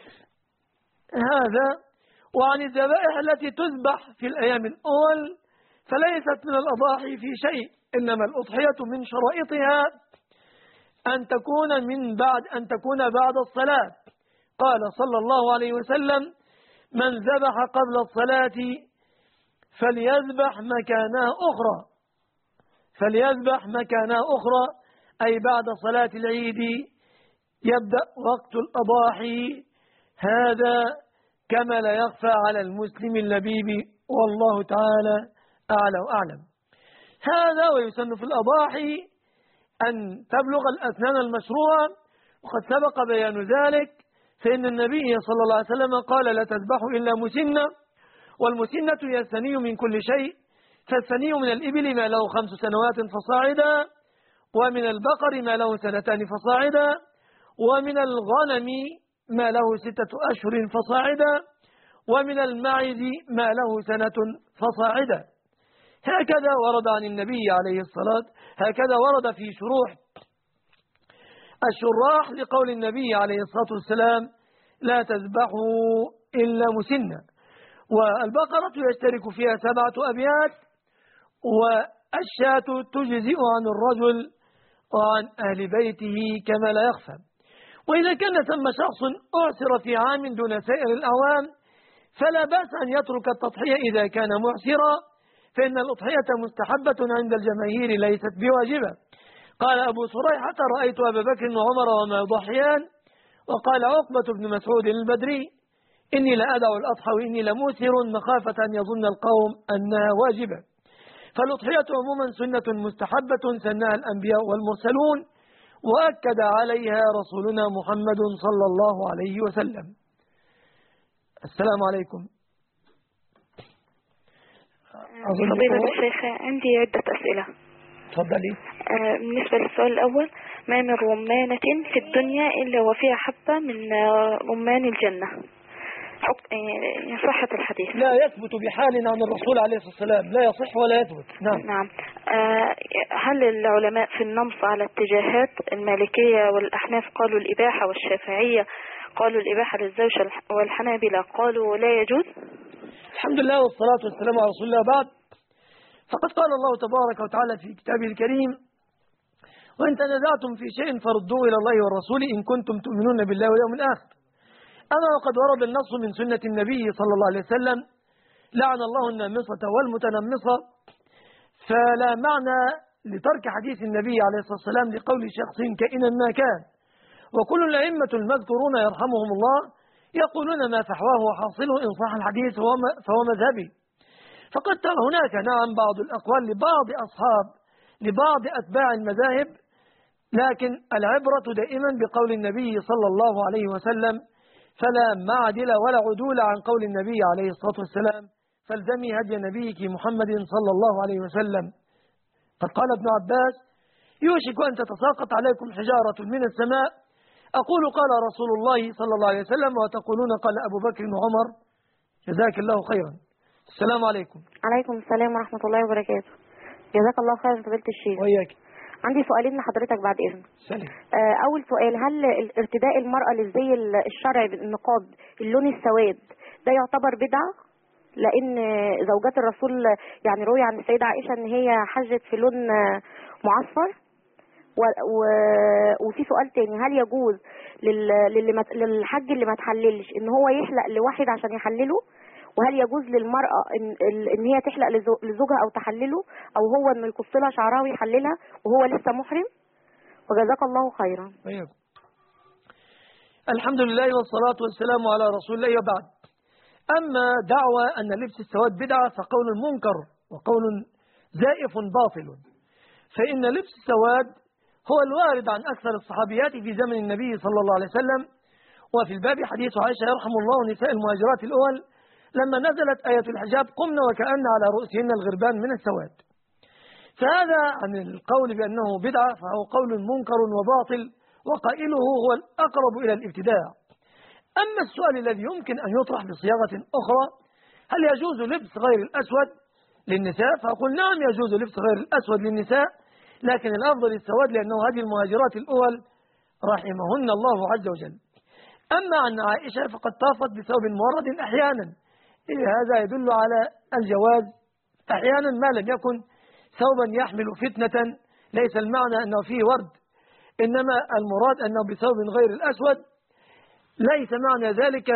هذا. وعن الذبائح التي تذبح في الأيام الأول فليست من الأضاحي في شيء، إنما الأضحية من شرائطها أن تكون من بعد أن تكون بعد الصلاة. قال صلى الله عليه وسلم من ذبح قبل الصلاة فليذبح مكانها أخرى فليذبح مكانها أخرى أي بعد صلاة العيد يبدأ وقت الأضاحي. هذا كما لا يخفى على المسلم اللبيب، والله تعالى أعلى وأعلم. هذا ويسن في الأضاحي أن تبلغ الأسنان المشروعة، وقد سبق بيان ذلك، فإن النبي صلى الله عليه وسلم قال لا تذبحوا إلا مسنة، والمسنة هي الثني من كل شيء، فالثني من الإبل ما له خمس سنوات فصاعدا، ومن البقر ما له سنتان فصاعدا، ومن الغنم ما له ستة أشهر فصاعدا، ومن المعز ما له سنة فصاعدا. هكذا ورد عن النبي عليه الصلاة هكذا ورد في شروح الشراح لقول النبي عليه الصلاة والسلام لا تذبحوا إلا مسنة. والبقرة يشترك فيها سبعة أبيات، والشاة تجزئ عن الرجل وعن أهل بيته كما لا يخفى. وإذا كان ثم شخص أعسر في عام دون سائر الأعوام فلا بأس أن يترك التضحية إذا كان معسرا، فإن الأضحية مستحبة عند الجماهير ليست بواجبة. قال أبو صريحة رأيت أبا بكر وعمر وما يضحيان. وقال عقبة بن مسعود البدري إني لا أدع الأضحى وإني لموسر مخافة أن يظن القوم أنها واجبة. فالأضحية عموما سنة مستحبة سنها الأنبياء والمرسلون، وأكد عليها رسولنا محمد صلى الله عليه وسلم. السلام عليكم. فضيلة الشيخ عندي عدة أسئلة. تفضلي. آه بالنسبة للسؤال الأول، ما من رمانة في الدنيا إلا وفيها حبة من رمان الجنة، يعني صحة الحديث؟ لا يثبت بحال عن الرسول عليه الصلاة والسلام، لا يصح ولا يثبت. نعم. نعم. آه هل العلماء في النمص على اتجاهات المالكية والأحناف قالوا الإباحة، والشافعية قالوا الإباحة للزوج، والحنابلة قالوا لا يجوز؟ الحمد لله والصلاة والسلام على رسول الله. بعد، فقد قال الله تبارك وتعالى في كتابه الكريم: وإن تنازعتم في شيء فردوه إلى الله والرسول إن كنتم تؤمنون بالله واليوم الآخر. أما وقد ورد النص من سنة النبي صلى الله عليه وسلم: لعن الله النامصة والمتنمصة. فلا معنى لترك حديث النبي عليه الصلاة والسلام لقول شخص كائنا ما كان. وكل الأئمة المذكورون يرحمهم الله يقولون ما فحواه وحاصله إن صح الحديث فهو مذهبي. فقد هناك نعم بعض الأقوال لبعض أصحاب لبعض أتباع المذاهب، لكن العبرة دائما بقول النبي صلى الله عليه وسلم: فلا معدل ولا عدول عن قول النبي عليه الصلاة والسلام، فالزمي هدي نبيك محمد صلى الله عليه وسلم. قد قال ابن عباس: يوشك أن تتساقط عليكم حجارة من السماء، أقول قال رسول الله صلى الله عليه وسلم وتقولون قال أبو بكر وعمر. جزاك الله خيرا. السلام عليكم. عليكم السلام ورحمة الله وبركاته. جزاك الله خيرا فضيلة الشيخ. وإياك. عندي سؤالين لحضرتك بعد إذنك. سلام. أول سؤال: هل ارتداء المرأة للزي الشرعي بالنقاب اللون السواد ده يعتبر بدعة؟ لأن زوجات الرسول يعني روي عن السيدة عائشة إن هي حجت في لون معصفر. و... و... وفي سؤال تاني: هل يجوز لل... للي مت... للحج اللي ما تحللش إن هو يحلق لواحد عشان يحلله؟ وهل يجوز للمرأة إن, إن هي تحلق لزوجها أو تحلله، أو هو إنه يقص لها شعرها ويحللها وهو لسه محرم؟ وجزاك الله خيرا. طيب. الحمد لله والصلاة والسلام على رسول الله وبعد. أما دعوى أن لبس السواد بدعة فقول منكر وقول زائف باطل. فإن لبس السواد هو الوارد عن أكثر الصحابيات في زمن النبي صلى الله عليه وسلم. وفي الباب حديث عائشة يرحم الله نساء المهاجرات الأول لما نزلت آية الحجاب قمنا وكأن على رؤوسهن الغربان من السواد. فهذا عن القول بأنه بدعة فهو قول منكر وباطل، وقائله هو الأقرب إلى الابتداع. أما السؤال الذي يمكن أن يطرح بصياغة أخرى: هل يجوز لبس غير الأسود للنساء؟ فأقول نعم يجوز لبس غير الأسود للنساء، لكن الأفضل السواد لأنه هذه المهاجرات الأول رحمهن الله عز وجل. أما عن عائشة فقد طافت بثوب مورد أحيانا، هذا يدل على الجواز أحيانا ما لم يكن ثوبا يحمل فتنة. ليس المعنى أنه فيه ورد، إنما المراد أنه بثوب غير الأسود. ليس معنى ذلك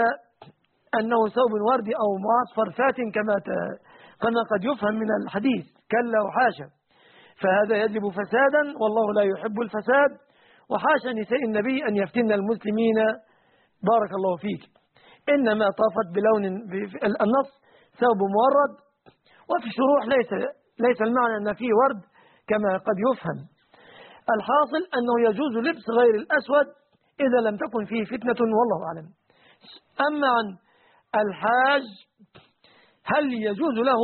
أنه ثوب وردي أو معصفر فاتن كما كما قد يفهم من الحديث، كلا وحاشا. فهذا يجلب فسادا والله لا يحب الفساد، وحاشا نساء النبي أن يفتن المسلمين. بارك الله فيك. إنما طافت بلون النص ثوب مورد، وفي الشروح ليس ليس المعنى أن فيه ورد كما قد يفهم. الحاصل أنه يجوز لبس غير الأسود إذا لم تكن فيه فتنة والله أعلم. أما عن الحاج هل يجوز له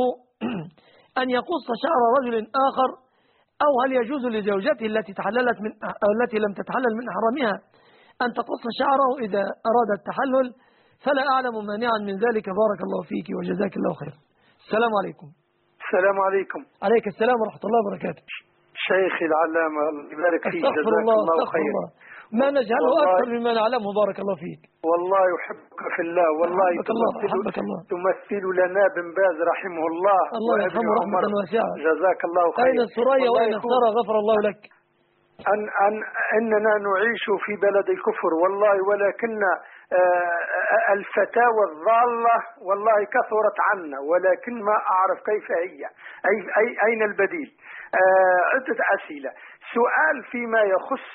أن يقص شعر رجل آخر، أو هل يجوز لزوجته التي تحللت من أو التي لم تتحلل من إحرامها أن تقص شعره إذا أراد التحلل؟ فلا أعلم مانعا من ذلك. بارك الله فيك وجزاك الله خير. السلام عليكم. السلام عليكم. عليك السلام ورحمة الله وبركاته. شيخي العلامة يبارك فيك. جزاك الله, الله خير. الله. ما نجهله أكثر مما نعلمه. بارك الله فيك. والله يحبك في الله. والله تمثل, الله. تمثل لنا بن باز رحمه الله. الله يرحمه رحمة واسعة. جزاك الله خير. أين السرية وأين السارة غفر الله لك. أن أن أننا نعيش في بلد الكفر والله، ولكن الفتاوى الضالة والله كثرت عنا، ولكن ما أعرف كيف هي. أي أي أين البديل؟ عدة أسئلة. سؤال فيما يخص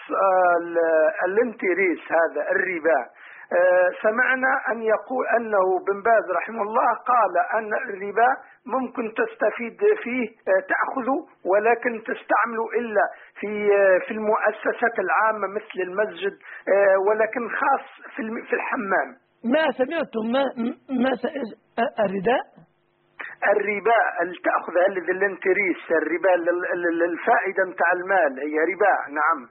الانتريس هذا الربا. سمعنا أن يقول أنه بن باز رحمه الله قال أن الربا ممكن تستفيد فيه تأخذه، ولكن تستعمله إلا في في المؤسسات العامة مثل المسجد، ولكن خاص في في الحمام. ما سمعتم ما ما الرداء الربا اللي تأخذها الانتريس، الربا الفائدة متاع المال هي ربا. نعم.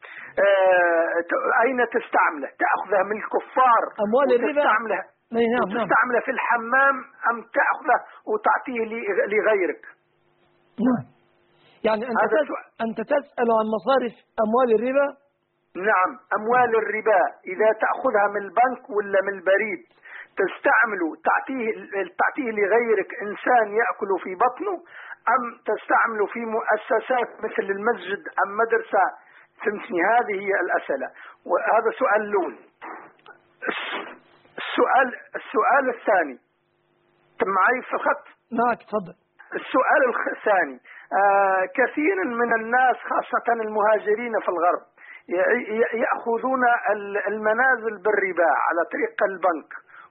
أين تستعمله؟ تأخذها من الكفار أموال الربا تستعملها نعم تستعملها في الحمام، أم تأخذه وتعطيه لغيرك؟ نعم. يعني أنت تسأل, أنت تسأل عن مصارف أموال الربا؟ نعم. أموال الربا إذا تأخذها من البنك ولا من البريد تستعمله تعطيه تعطيه لغيرك، إنسان يأكل في بطنه، أم تستعمل في مؤسسات مثل المسجد أم مدرسة؟ فهمتني؟ هذه هي الأسئلة، وهذا سؤال الأول. السؤال السؤال الثاني، تم معي في الخط؟ معك، تفضل. السؤال الثاني، آه كثير من الناس خاصة المهاجرين في الغرب يأخذون المنازل بالربا على طريق البنك،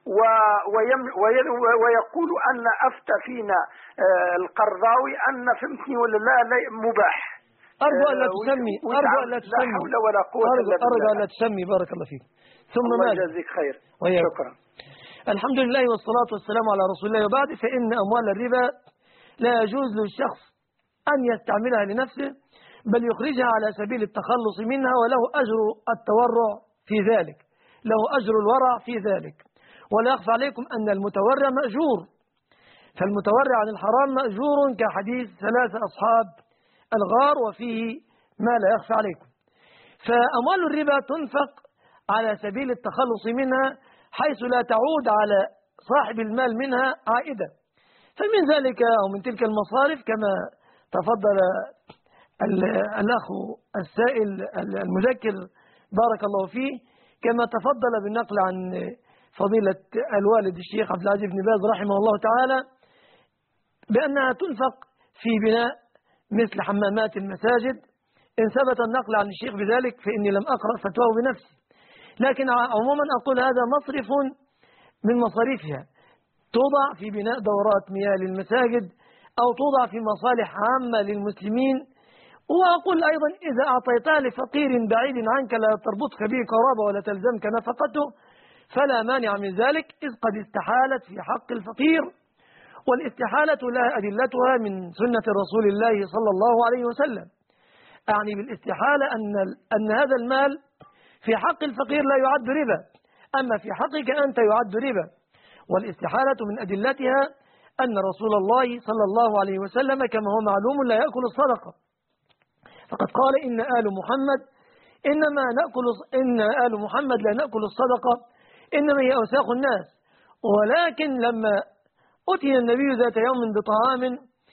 ويقول أن أفتى فينا القرضاوي أن فهمتني ولا لا مباح. أرجو أن لا تسمي أرجو أن لا تسمي لا حول ولا قوة إلا بالله. أرجو أن لا تسمي، بارك الله فيك. ثم الله يجزيك خير. شكرا. الحمد لله والصلاة والسلام على رسول الله، وبعد، فإن أموال الربا لا يجوز للشخص أن يستعملها لنفسه، بل يخرجها على سبيل التخلص منها، وله أجر التورع في ذلك، له أجر الورع في ذلك. ولا يخفى عليكم أن المتورع مأجور، فالمتورع عن الحرام مأجور كحديث ثلاثة أصحاب الغار، وفيه ما لا يخفى عليكم. فأموال الربا تنفق على سبيل التخلص منها، حيث لا تعود على صاحب المال منها عائدة. فمن ذلك أو من تلك المصارف كما تفضل الأخ السائل المذكر بارك الله فيه، كما تفضل بالنقل عن فضيلة الوالد الشيخ عبد العزيز بن باز رحمه الله تعالى، بأنها تنفق في بناء مثل حمامات المساجد. إن ثبت النقل عن الشيخ بذلك فإني لم أقرأ فتواه بنفسي، لكن عموما أقول هذا مصرف من مصاريفها، توضع في بناء دورات مياه للمساجد، أو توضع في مصالح عامة للمسلمين. وأقول أيضا إذا أعطيتها لفقير بعيد عنك لا تربطك به قرابة ولا تلزمك نفقته فلا مانع من ذلك، إذ قد استحالت في حق الفقير، والاستحالة لها أدلتها من سنة رسول الله صلى الله عليه وسلم. أعني بالاستحالة أن أن هذا المال في حق الفقير لا يعد ربا، أما في حقك أنت يعد ربا. والاستحالة من أدلتها أن رسول الله صلى الله عليه وسلم كما هو معلوم لا يأكل الصدقة، فقد قال إن آل محمد إنما نأكل إن آل محمد لا نأكل الصدقة إنما هي أوساخ الناس. ولكن لما أتي النبي ذات يوم بطعام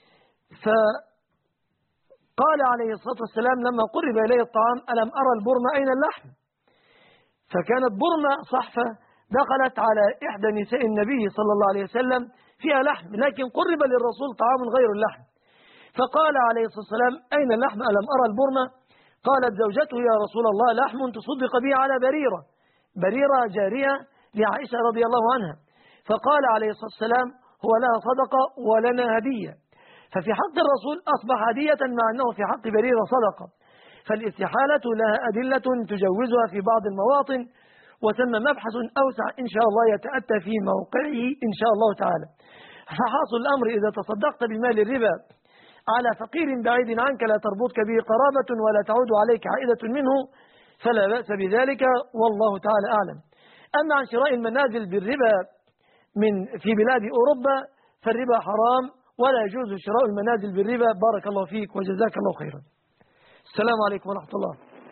فقال عليه الصلاة والسلام لما قرب إليه الطعام ألم أرى البرمة أين اللحم؟ فكانت برمة صحفة دخلت على إحدى نساء النبي صلى الله عليه وسلم فيها لحم، لكن قرب للرسول طعام غير اللحم، فقال عليه الصلاة والسلام أين اللحم ألم أرى البرمة؟ قالت زوجته يا رسول الله لحم تصدق به على بريرة، بريرة جارية لعائشة رضي الله عنها. فقال عليه الصلاة والسلام هو لها صدقة ولنا هدية، ففي حق الرسول أصبح هدية مع أنه في حق بريرة صدقة. فالاستحالة لها أدلة تجوزها في بعض المواطن، وثم مبحث أوسع إن شاء الله يتأتى في موقعه إن شاء الله تعالى. فحاصل الأمر إذا تصدقت بمال الربا على فقير بعيد عنك لا تربطك به قرابة ولا تعود عليك عائدة منه فلا بأس بذلك، والله تعالى أعلم. أما عن شراء المنازل بالربا من في بلاد أوروبا فالربا حرام ولا يجوز شراء المنازل بالربا. بارك الله فيك وجزاك الله خيرا. السلام عليكم ورحمة الله.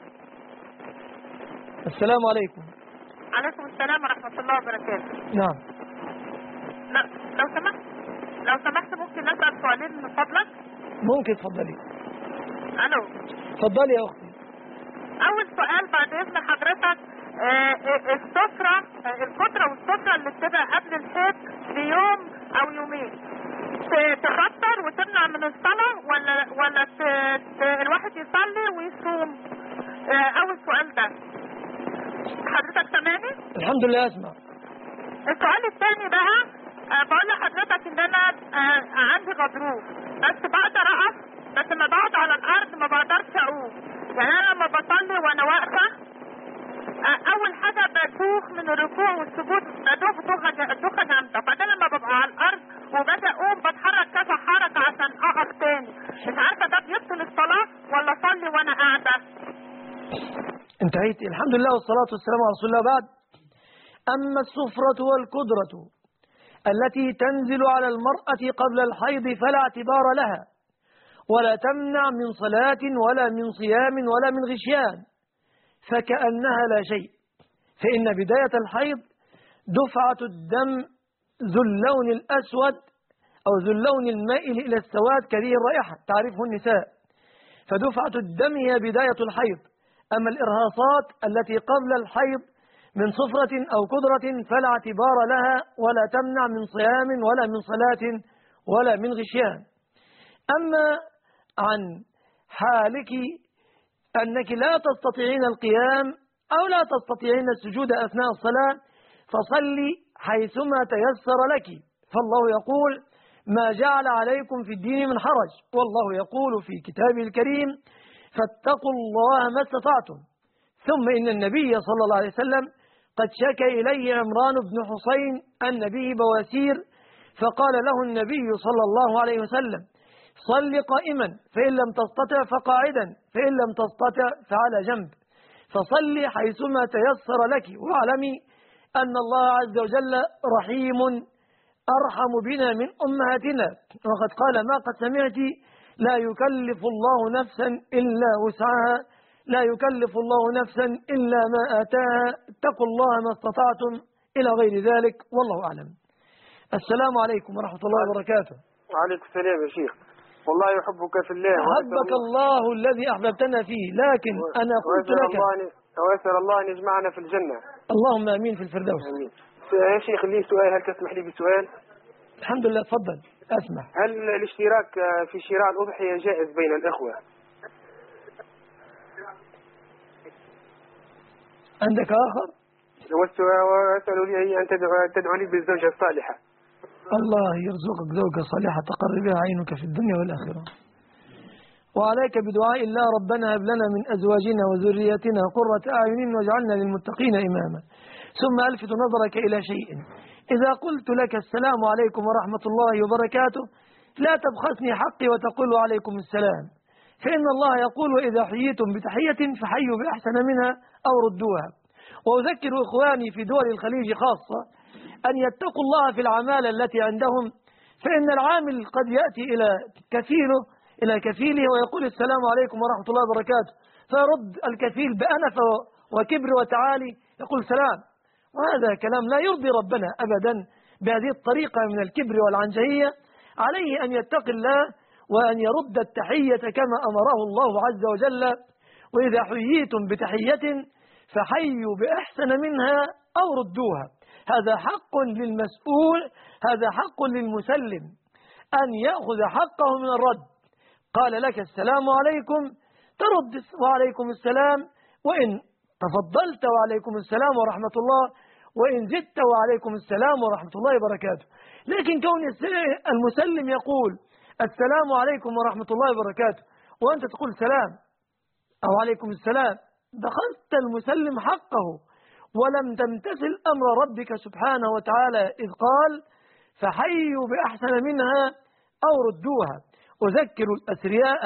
السلام عليكم. عليكم السلام ورحمة الله وبركاته. نعم. لا لو سمحت لو سمحت ممكن نسأل سؤالين من فضلك؟ ممكن، تفضلي. ألو. تفضلي يا أختي. أول سؤال بعد إذن حضرتك، السفرة الفترة والسفرة اللي بتبقى قبل الحج بيوم أو يومين تفطر وتمنع من الصلاة ولا ولا ت... ت... الواحد يصلي ويصوم؟ أول سؤال ده حضرتك سامعني؟ الحمد لله أسمع. السؤال الثاني بقى، بقول لحضرتك إن أنا عندي غضروف بس بقدر أقف، بس لما بقعد على الأرض ما بقدرش أقوم. يعني أنا لما بصلي وأنا واقفة أول حاجة بدوخ من الركوع والسجود، بدوخ دوخة دوخة جامدة، بعدين لما ببقى على الأرض وباجي أقوم بتحرك كذا حركة عشان أقف تاني. مش عارفة ده بيبطل الصلاة ولا أصلي وأنا قاعدة؟ انتهيت. الحمد لله والصلاة والسلام على رسول الله. بعد، أما السفرة والقدرة التي تنزل على المرأة قبل الحيض فلا اعتبار لها ولا تمنع من صلاة ولا من صيام ولا من غشيان، فكأنها لا شيء، فإن بداية الحيض دفعة الدم ذو اللون الأسود أو ذو اللون المائل إلى السواد كريه الرائحة تعرفه النساء، فدفعة الدم هي بداية الحيض. أما الإرهاصات التي قبل الحيض من صفرة أو كدرة فلا اعتبار لها ولا تمنع من صيام ولا من صلاة ولا من غشيان. أما عن حالك أنك لا تستطيعين القيام أو لا تستطيعين السجود أثناء الصلاة فصلي حيثما تيسر لك، فالله يقول ما جعل عليكم في الدين من حرج، والله يقول في كتابه الكريم فاتقوا الله ما استطعتم. ثم إن النبي صلى الله عليه وسلم قد شكى إليه عمران بن حسين أن به بواسير، فقال له النبي صلى الله عليه وسلم صل قائما فإن لم تستطع فقاعدا فإن لم تستطع فعلى جنب، فصلي حيثما تيسر لك، واعلمي أن الله عز وجل رحيم أرحم بنا من أمهاتنا، وقد قال ما قد سمعت لا يكلف الله نفسا إلا وسعها لا يكلف الله نفسا إلا ما آتاها اتقوا الله ما استطعتم إلى غير ذلك، والله أعلم. السلام عليكم ورحمة الله وبركاته. وعليكم السلام يا شيخ، والله يحبك في الله. أحبك الله الذي أحببتنا فيه، لكن أنا قلت لك وأسأل الله أن يجمعنا في الجنة. اللهم آمين في الفردوس. آمين. يا شيخ لي سؤال، هل تسمح لي بسؤال؟ الحمد لله، تفضل أسمع. هل الاشتراك في شراء الأضحية جائز بين الإخوة؟ عندك آخر؟ وأسأل لي أن تدعو لي بالزوجة الصالحة. الله يرزقك زوجة صالحة تقر بها عينك في الدنيا والآخرة. وعليك بدعاء الله ربنا هب لنا من أزواجنا وذرياتنا قرة أعين واجعلنا للمتقين إماما. ثم ألفت نظرك إلى شيء، إذا قلت لك السلام عليكم ورحمة الله وبركاته لا تبخسني حقي وتقول عليكم السلام، فإن الله يقول وإذا حييتم بتحية فحيوا بأحسن منها أو ردوها. وأذكر إخواني في دول الخليج خاصة أن يتقوا الله في العمالة التي عندهم، فإن العامل قد يأتي إلى كفيله إلى كفيله ويقول السلام عليكم ورحمة الله وبركاته، فيرد الكفيل بأنف وكبر وتعالي يقول سلام، وهذا كلام لا يرضي ربنا أبدا بهذه الطريقة من الكبر والعنجهية. عليه أن يتقي الله وأن يرد التحية كما أمره الله عز وجل، وإذا حييتم بتحية فحيوا بأحسن منها أو ردوها. هذا حق للمسؤول، هذا حق للمسلم أن يأخذ حقه من الرد. قال لك السلام عليكم ترد وعليكم السلام، وإن تفضلت وعليكم السلام ورحمة الله، وإن زدت وعليكم السلام ورحمة الله وبركاته. لكن كون المسلم يقول السلام عليكم ورحمة الله وبركاته وأنت تقول سلام أو عليكم السلام، دخلت المسلم حقه ولم تمتثل أمر ربك سبحانه وتعالى إذ قال فحيوا بأحسن منها أو ردوها. أذكر الأثرياء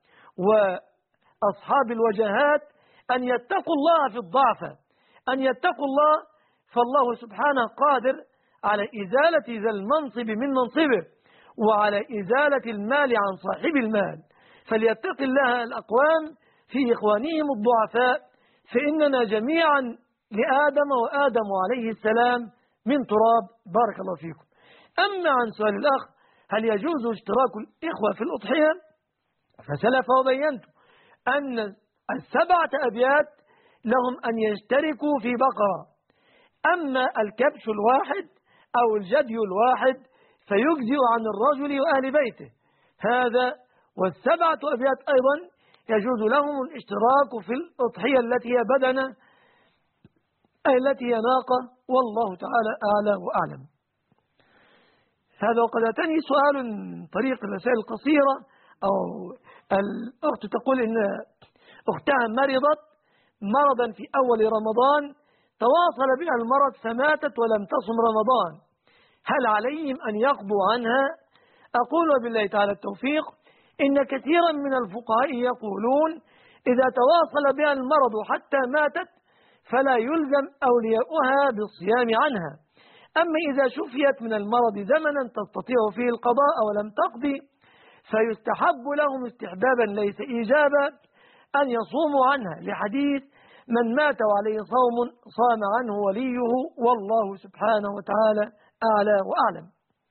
وأصحاب الوجهات أن يتقوا الله في الضعف، أن يتقوا الله، فالله سبحانه قادر على إزالة ذا المنصب من منصبه وعلى إزالة المال عن صاحب المال، فليتق الله الأقوام في إخوانهم الضعفاء، فإننا جميعا لآدم وآدم عليه السلام من تراب. بارك الله فيكم. أما عن سؤال الأخ هل يجوز اشتراك الإخوة في الأضحية، فسلف وبينت أن السبعة أبيات لهم أن يشتركوا في بقرة، أما الكبش الواحد أو الجدي الواحد فيجزئ عن الرجل وأهل بيته هذا، والسبعة أبيات أيضا يجوز لهم الاشتراك في الأضحية التي هي بدنة أي التي هي ناقة، والله تعالى أعلى وأعلم. هذا وقد أتاني سؤال طريق الرسائل القصيرة، أو الأخت تقول إن أختها مرضت مرضا في أول رمضان تواصل بها المرض فماتت ولم تصم رمضان، هل عليهم أن يقضوا عنها؟ أقول وبالله تعالى التوفيق إن كثيرا من الفقهاء يقولون إذا تواصل بها المرض حتى ماتت فلا يلزم أولياؤها بالصيام عنها. أما إذا شفيت من المرض زمنا تستطيع فيه القضاء ولم تقضي فيستحب لهم استحبابا ليس إيجابا أن يصوموا عنها، لحديث من مات وعليه صوم صام عنه وليه، والله سبحانه وتعالى أعلى وأعلم.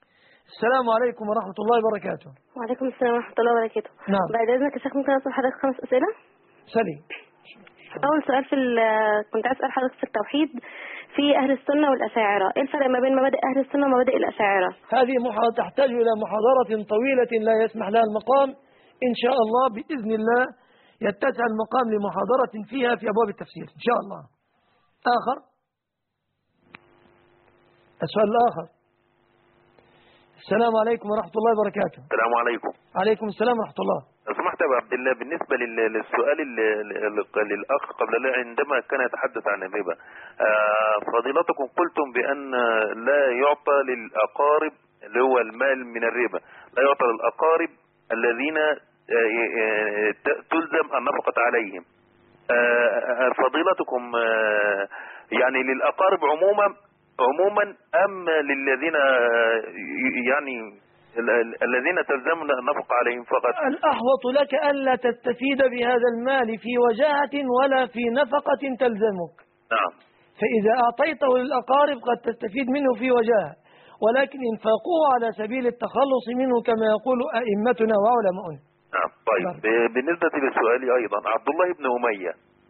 السلام عليكم ورحمة الله وبركاته. وعليكم السلام ورحمة الله وبركاته. نعم. بعد إذنك يا شيخ ممكن أسأل حضرتك خمس أسئلة؟ سليم. أول سؤال في كنت أسأل حضرتك في التوحيد في أهل السنة والأشاعرة، إيه الفرق ما بين مبادئ أهل السنة ومبادئ الأشاعرة؟ هذه محاضرة تحتاج إلى محاضرة طويلة لا يسمح لها المقام، إن شاء الله بإذن الله يتسع المقام لمحاضرة فيها في أبواب التفسير إن شاء الله. آخر السؤال الآخر. السلام عليكم ورحمة الله وبركاته. السلام عليكم. عليكم السلام ورحمة الله. لو سمحت يا أبو عبد الله، بالنسبة لل- للسؤال ال- للأخ قبل لا عندما كان يتحدث عن الربا، آه، فضيلتكم قلتم بأن لا يعطى للأقارب اللي هو المال من الربا، لا يعطى للأقارب الذين آه، آه، تلزم النفقة عليهم. آه، فضيلتكم آه، يعني للأقارب عموما عموما أم للذين آه، يعني الذين تلزمنا النفقة عليهم فقط؟ الأحوط لك ألا تستفيد بهذا المال في وجاهة ولا في نفقة تلزمك. نعم. فإذا أعطيته للأقارب قد تستفيد منه في وجاهة، ولكن انفاقوه على سبيل التخلص منه كما يقول أئمتنا وعلماؤنا. نعم. طيب ب- بالنسبة للسؤال أيضا، عبد الله بن أمية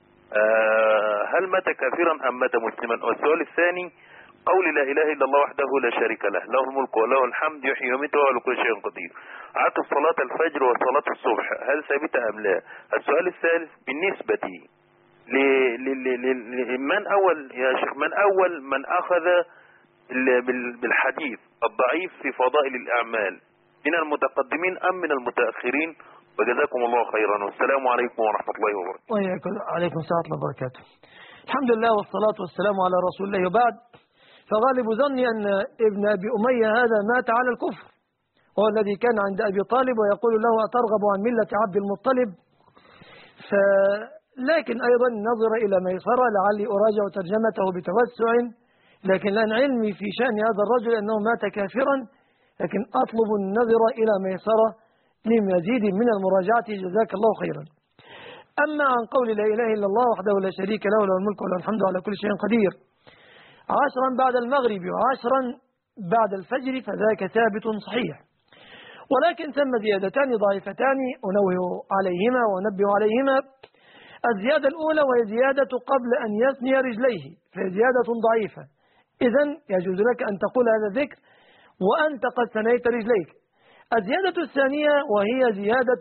آه هل مات كافرا أم مات مسلما؟ والسؤال الثاني، قول لا إله إلا الله وحده لا شريك له، له الملك وله الحمد يحيي ويميت وهو على كل شيء قدير. عدد صلاة الفجر وصلاة الصبح هل ثابتة أم لا؟ السؤال الثالث، بالنسبة ل... ل... ل... ل... من أول يا شيخ من أول من أخذ ال... بال... بالحديث الضعيف في فضائل الأعمال، من المتقدمين أم من المتأخرين؟ وجزاكم الله خيرا، والسلام عليكم ورحمة الله وبركاته. وعليكم السلام ورحمة الله وبركاته. الحمد لله والصلاة والسلام على رسول الله، وبعد، فغالب ظني أن ابن أبي أمية هذا مات على الكفر، هو الذي كان عند أبي طالب ويقول له أترغب عن ملة عبد المطلب. ف... لكن أيضا نظر إلى ميسرة، لعلي أراجع ترجمته بتوسع، لكن لأن علمي في شأن هذا الرجل أنه مات كافرا، لكن أطلب النظر إلى ميسرة لمزيد من المراجعة، جزاك الله خيرا. أما عن قول لا إله إلا الله وحده لا شريك له، له الملك وله الحمد على كل شيء قدير، عشرا بعد المغرب وعشرا بعد الفجر، فذاك ثابت صحيح، ولكن ثم زيادتان ضعيفتان أنوه عليهما وأنبه عليهما. الزيادة الأولى وهي زيادة قبل أن يثني رجليه، فهي زيادة ضعيفة، إذن يجوز لك أن تقول هذا الذكر وأنت قد ثنيت رجليك. الزيادة الثانية وهي زيادة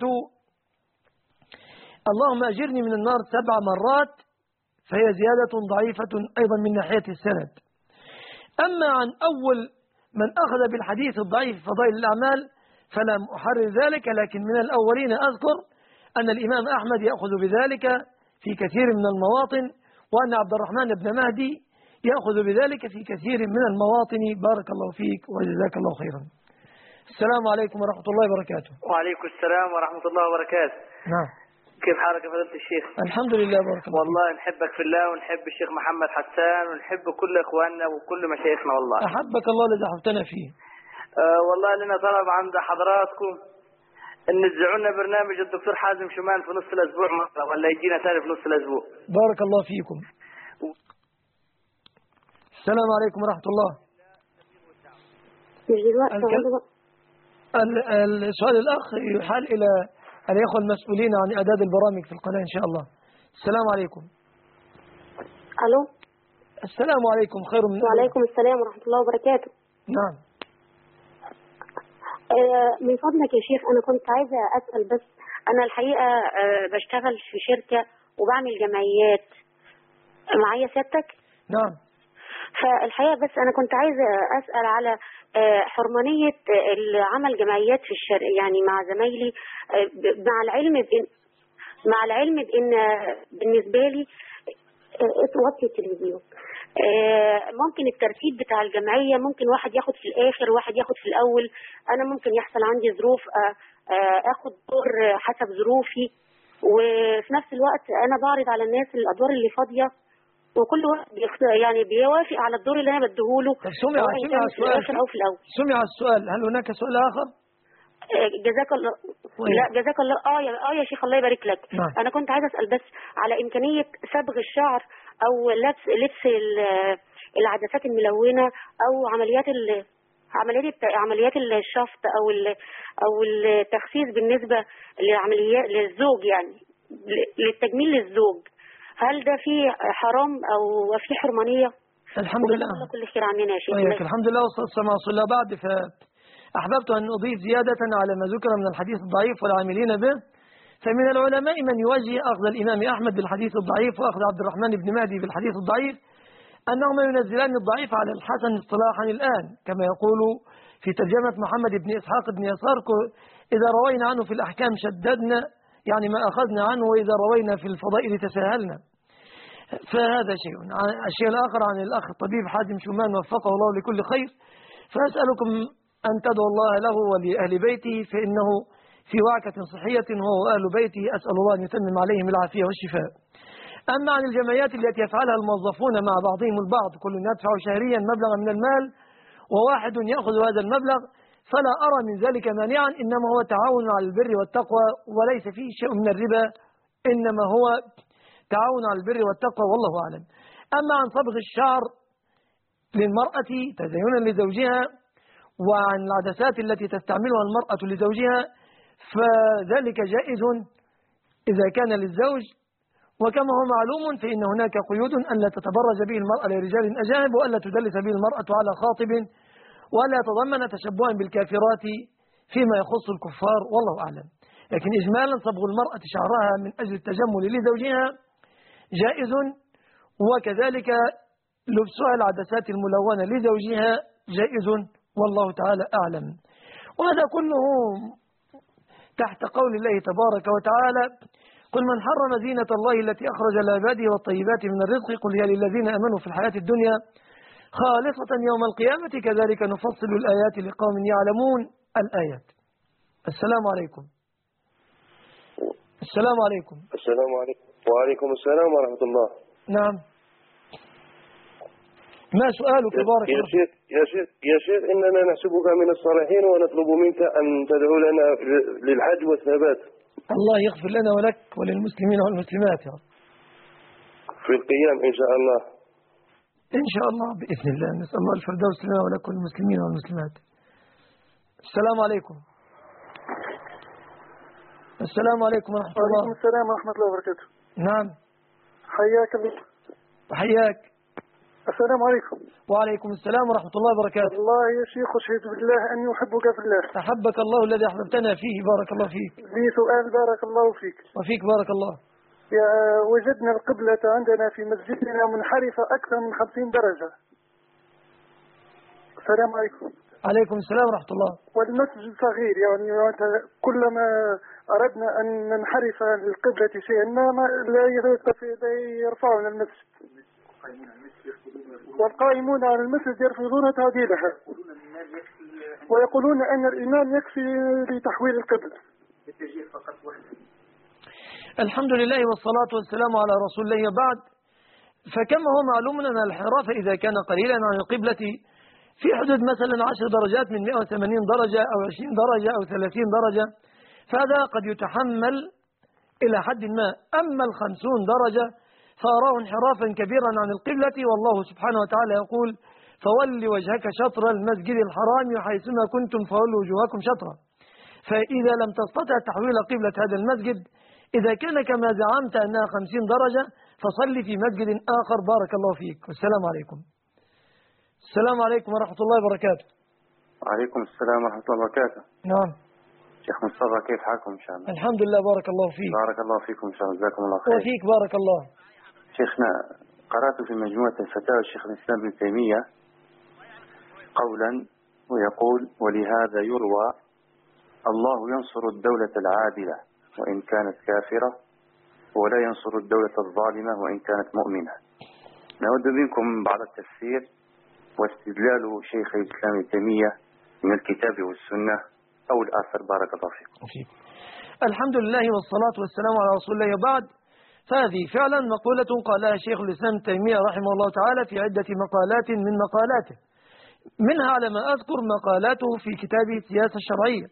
اللهم أجرني من النار سبع مرات، فهي زيادة ضعيفة أيضا من ناحية السند. أما عن أول من أخذ بالحديث الضعيف فضائل الأعمال فلم أحرر ذلك، لكن من الأولين أذكر أن الإمام أحمد يأخذ بذلك في كثير من المواطن، وأن عبد الرحمن بن مهدي يأخذ بذلك في كثير من المواطن. بارك الله فيك وجزاك الله خيرا. السلام عليكم ورحمة الله وبركاته. وعليكم السلام ورحمة الله وبركاته. نعم. كيف حالك يا فضيلة الشيخ؟ الحمد لله بارك الله. والله نحبك في الله، ونحب الشيخ محمد حسان، ونحب كل إخواننا وكل مشايخنا والله. أحبك الله الذي أحببتنا فيه. آه والله لنا طلب عند حضراتكم ان تزعوا لنا برنامج الدكتور حازم شمال في نص الاسبوع مرة، ولا يجينا ثاني في نص الاسبوع. بارك الله فيكم. السلام عليكم ورحمة الله. السؤال الأخ يحال إلى الإخوة المسؤولين عن إعداد البرامج في القناة إن شاء الله. السلام عليكم. ألو. السلام عليكم. خير من وعليكم السلام ورحمة الله وبركاته. نعم. من فضلك يا شيخ، أنا كنت عايزة أسأل، بس أنا الحقيقة بشتغل في شركة وبعمل جمعيات، معايا سيادتك؟ نعم. فالحقيقة بس أنا كنت عايزة أسأل على حرمانية عمل جمعيات في الشرق، يعني مع زمايلي، مع العلم بإن مع العلم بإن بالنسبة لي توطي التلفزيون، ممكن الترتيب بتاع الجمعية ممكن واحد ياخد في الآخر وواحد ياخد في الأول. أنا ممكن يحصل عندي ظروف أخد دور حسب ظروفي، وفي نفس الوقت أنا بعرض على الناس الأدوار اللي فاضية، وكل واحد يعني بيوافق على الدور اللي أنا بديهوله، سمع سمع السؤال في أو في الأول. سمع السؤال. هل هناك سؤال آخر؟ جزاك الله. لا جزاك الله. اه يا اه يا شيخ الله يبارك لك. نعم. انا كنت عايزه اسال بس على امكانيه صبغ الشعر او لبس لبس العدسات الملونه او عمليات عمليات عمليات الشفط او او التخسيس بالنسبه لعمليات للزوج، يعني للتجميل للزوج، هل ده فيه حرام او في حرمانيه؟ الحمد لله. كل خير عننا يا شيخ. طيب الحمد لله والصلاه والسلام على رسول الله. بعد فاحببت ان اضيف زياده على ما ذكر من الحديث الضعيف والعاملين به. فمن العلماء من يوجه اخذ الامام احمد بالحديث الضعيف واخذ عبد الرحمن بن مهدي بالحديث الضعيف، أنهما ينزلان الضعيف على الحسن اصطلاحا الآن، كما يقول في ترجمة محمد بن إسحاق بن يسار: إذا روينا عنه في الأحكام شددنا، يعني ما أخذنا عنه، وإذا روينا في الفضائل تساهلنا. فهذا شيء. الشيء الآخر عن الأخ الطبيب حازم شومان وفقه الله لكل خير، فأسألكم أن تدعوا الله له ولأهل بيته، فإنه في وعكة صحية هو وأهل بيته، أسأل الله أن يتمم عليهم العافية والشفاء. أما عن الجمعيات التي يفعلها الموظفون مع بعضهم البعض، كل يدفع شهريا مبلغا من المال وواحد يأخذ هذا المبلغ، فلا أرى من ذلك مانعا، إنما هو تعاون على البر والتقوى وليس فيه شيء من الربا، إنما هو تعاون على البر والتقوى والله أعلم. أما عن صبغ الشعر للمرأة تزينا لزوجها وعن العدسات التي تستعملها المرأة لزوجها، فذلك جائز إذا كان للزوج، وكما هو معلوم فإن هناك قيود أن لا تتبرج به المرأة لرجال أجانب، وألا تدلس به المرأة على خاطب، ولا يتضمن تشبها بالكافرات فيما يخص الكفار والله أعلم. لكن إجمالا صبغ المرأة شعرها من أجل التجمل لزوجها جائز، وكذلك لبسها العدسات الملونة لزوجها جائز والله تعالى أعلم. وهذا كله تحت قول الله تبارك وتعالى: قل من حرم زينة الله التي أخرج لعباده والطيبات من الرزق قل هي للذين آمنوا في الحياة الدنيا خالصة يوم القيامة كذلك نفصل الآيات لقوم يعلمون. الآيات. السلام عليكم. السلام عليكم. السلام عليكم. وعليكم السلام ورحمة الله. نعم. ما سؤالك بارك يا شيخ يا شيخ يا شيخ إننا نحسبك من الصالحين ونطلب منك أن تدعو لنا للحج والثبات. الله يغفر لنا ولك وللمسلمين والمسلمات يا رب. في القيام إن شاء الله. إن شاء الله بإذن الله. نسأل الله الفردوس لنا ولكم المسلمين والمسلمات. السلام عليكم. السلام عليكم ورحمة الله. وعليكم السلام ورحمة الله وبركاته. نعم. حياك الله. حياك. السلام عليكم. وعليكم السلام ورحمة الله وبركاته. الله يا شيخ أشهد بالله أني أحبك في الله. أحبك الله الذي أحببتنا فيه. بارك الله فيك. لي سؤال بارك الله فيك. وفيك بارك الله. يا وجدنا القبلة عندنا في مسجدنا منحرفة أكثر من خمسين درجة. السلام عليكم. عليكم السلام ورحمة الله. والمسجد صغير، يعني كلما أردنا أن ننحرف للقبلة شيئا ما لا يرفعون المسجد، والقائمون على المسجد يرفضون تعديلها ويقولون أن الإمام يكفي لتحويل القبلة. الحمد لله والصلاة والسلام على رسول الله. بعد، فكما هو معلوم أن الانحراف إذا كان قليلا عن القبلة في حدود مثلا عشر درجات من مئة وثمانين درجة أو عشرين درجة أو ثلاثين درجة، فهذا قد يتحمل إلى حد ما. أما الخمسون درجة فأراه انحرافا كبيرا عن القبلة، والله سبحانه وتعالى يقول: فول وجهك شطر المسجد الحرام حيثما كنتم فولوا وجوهكم شطرا. فإذا لم تستطع تحويل قبلة هذا المسجد، إذا كان كما زعمت أنها خمسين درجة، فصلي في مسجد آخر. بارك الله فيك. والسلام عليكم. السلام عليكم ورحمة الله وبركاته. وعليكم السلام ورحمة الله وبركاته. نعم. شيخ مصطفى، كيف حالكم إن شاء الله؟ الحمد لله بارك الله فيك. بارك الله فيكم إن شاء الله، جزاكم الله خير. وفيك بارك الله. شيخنا، قرأت في مجموعة الفتاوى الشيخ الإسلام ابن تيمية قولا ويقول: ولهذا يروى الله ينصر الدولة العادلة وإن كانت كافرة، ولا ينصر الدولة الظالمة وإن كانت مؤمنة. نود منكم بعض التفسير واستدلال شيخ الإسلام ابن تيمية من الكتاب والسنة أو الآثر. بارك الله فيكم. الحمد لله والصلاة والسلام على رسول الله. وبعد، فهذه فعلا مقولة قالها شيخ الإسلام ابن تيمية رحمه الله تعالى في عدة مقالات من مقالاته، منها على ما أذكر مقالاته في كتابه السياسة الشرعية،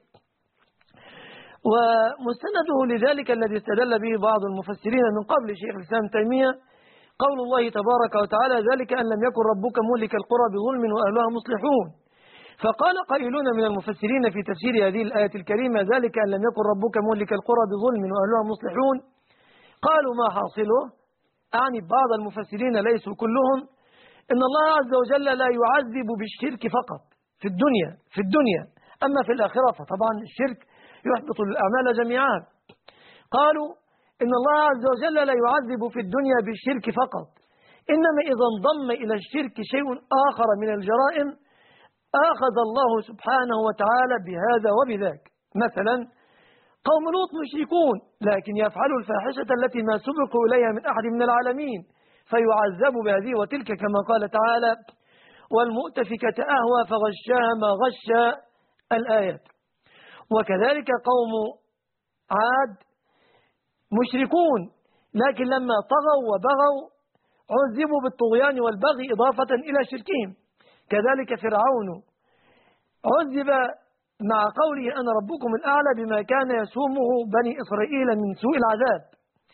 ومستنده لذلك الذي استدل به بعض المفسرين من قبل شيخ الإسلام ابن تيمية قول الله تبارك وتعالى: ذلك أن لم يكن ربك مهلك القرى بظلم وأهلها مصلحون. فقال قائلون من المفسرين في تفسير هذه الآية الكريمة ذلك أن لم يكن ربك مهلك القرى بظلم وأهلها مصلحون. قالوا ما حاصله، أعني بعض المفسرين ليسوا كلهم، إن الله عز وجل لا يعذب بالشرك فقط في الدنيا في الدنيا أما في الآخرة فطبعا الشرك يحبط الأعمال جميعا. قالوا إن الله عز وجل لا يعذب في الدنيا بالشرك فقط، إنما إذا انضم إلى الشرك شيء آخر من الجرائم أخذ الله سبحانه وتعالى بهذا وبذاك. مثلا قوم لوط مشركون لكن يفعلوا الفاحشة التي ما سبقوا إليها من أحد من العالمين فيعذبوا بهذه وتلك كما قال تعالى والمؤتفكة أهوى فغشاها ما غشى الآيات. وكذلك قوم عاد مشركون لكن لما طغوا وبغوا عذبوا بالطغيان والبغي إضافة إلى شركهم. كذلك فرعون عذب مع قوله أنا ربكم الأعلى بما كان يسومه بني إسرائيل من سوء العذاب.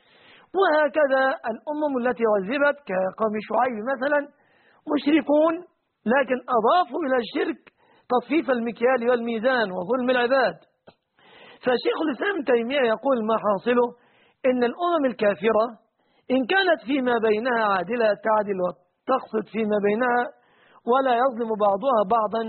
وهكذا الأمم التي عذبت كقوم شعيب مثلا مشركون لكن أضافوا إلى الشرك تطفيف المكيال والميزان وظلم العباد. فشيخ الإسلام تيمية يقول ما حاصله إن الأمم الكافرة إن كانت فيما بينها عادلة تعدل وتقصد فيما بينها ولا يظلم بعضها بعضا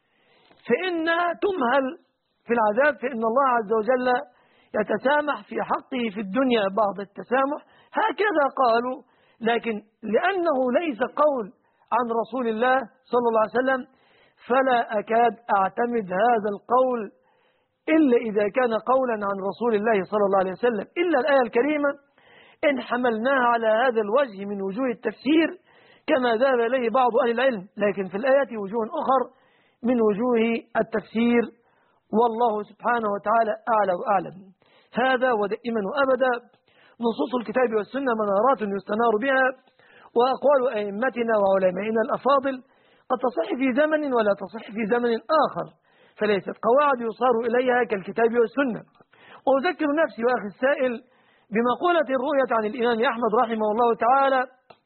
فإنها تمهل في العذاب، فإن الله عز وجل يتسامح في حقه في الدنيا بعض التسامح. هكذا قالوا، لكن لأنه ليس قول عن رسول الله صلى الله عليه وسلم فلا أكاد أعتمد هذا القول إلا إذا كان قولا عن رسول الله صلى الله عليه وسلم، إلا الآية الكريمة إن حملناها على هذا الوجه من وجوه التفسير كما ذهب إليه بعض أهل العلم، لكن في الآية وجوه أخر من وجوه التفسير والله سبحانه وتعالى أعلى وأعلم. هذا ودائما وأبدا نصوص الكتاب والسنة منارات يستنار بها، وأقوال أئمتنا وعلمائنا الأفاضل قد تصح في زمن ولا تصح في زمن آخر، فليست قواعد يصار إليها كالكتاب والسنة. وأذكر نفسي وأخي السائل بمقولة الرؤية عن الإمام أحمد رحمه الله تعالى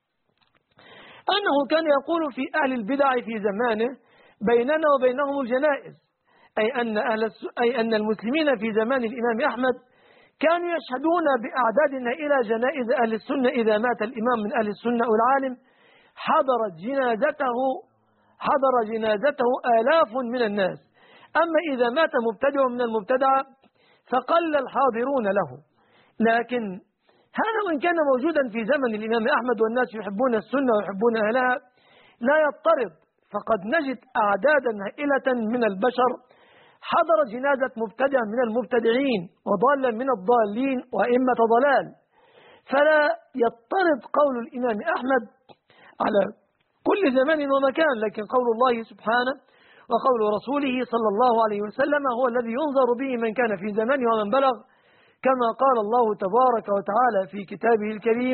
أنه كان يقول في أهل البدع في زمانه بيننا وبينهم الجنائز، أي أن, أهل أي أن المسلمين في زمان الإمام أحمد كانوا يشهدون بأعدادنا إلى جنائز أهل السنة. إذا مات الإمام من أهل السنة أو العالم حضرت جنازته حضر جنازته آلاف من الناس، أما إذا مات مبتدع من المبتدع فقل الحاضرون له. لكن هذا وإن كان موجودا في زمن الإمام أحمد والناس يحبون السنة ويحبون أهلها لا يضطرب، فقد نجد أعدادا هائلة من البشر حضر جنازة مبتدع من المبتدعين وضالا من الضالين وأئمة ضلال. فلا يضطرب قول الإمام أحمد على كل زمان ومكان، لكن قول الله سبحانه وقول رسوله صلى الله عليه وسلم هو الذي ينظر به من كان في زمانه ومن بلغ، كما قال الله تبارك وتعالى في كتابه الكريم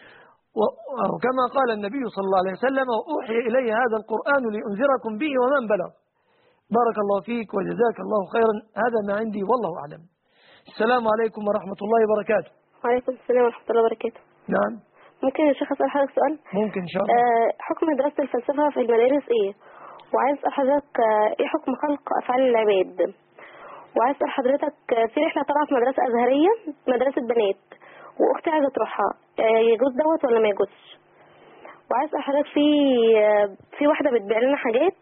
وكما قال النبي صلى الله عليه وسلم وأوحي إلي هذا القرآن لأنذركم به ومن بلغ. بارك الله فيك وجزاك الله خيرا. هذا ما عندي والله أعلم. السلام عليكم ورحمة الله وبركاته. وعليكم السلام ورحمة الله وبركاته. نعم ممكن يا شيخ أسأل حضرتك سؤال؟ ممكن إن شاء الله. آه حكم دراسة الفلسفة في المدارس إيه؟ وعايز أسأل حضرتك آه إيه حكم خلق أفعال العباد؟ وعايز أسأل حضرتك آه في رحلة طالعة في مدرسة أزهرية مدرسة بنات وأختي عايزة تروحها، آه يجوز دوت ولا ما يجوزش؟ وعايز أسأل حضرتك في آه في واحدة بتبيع لنا حاجات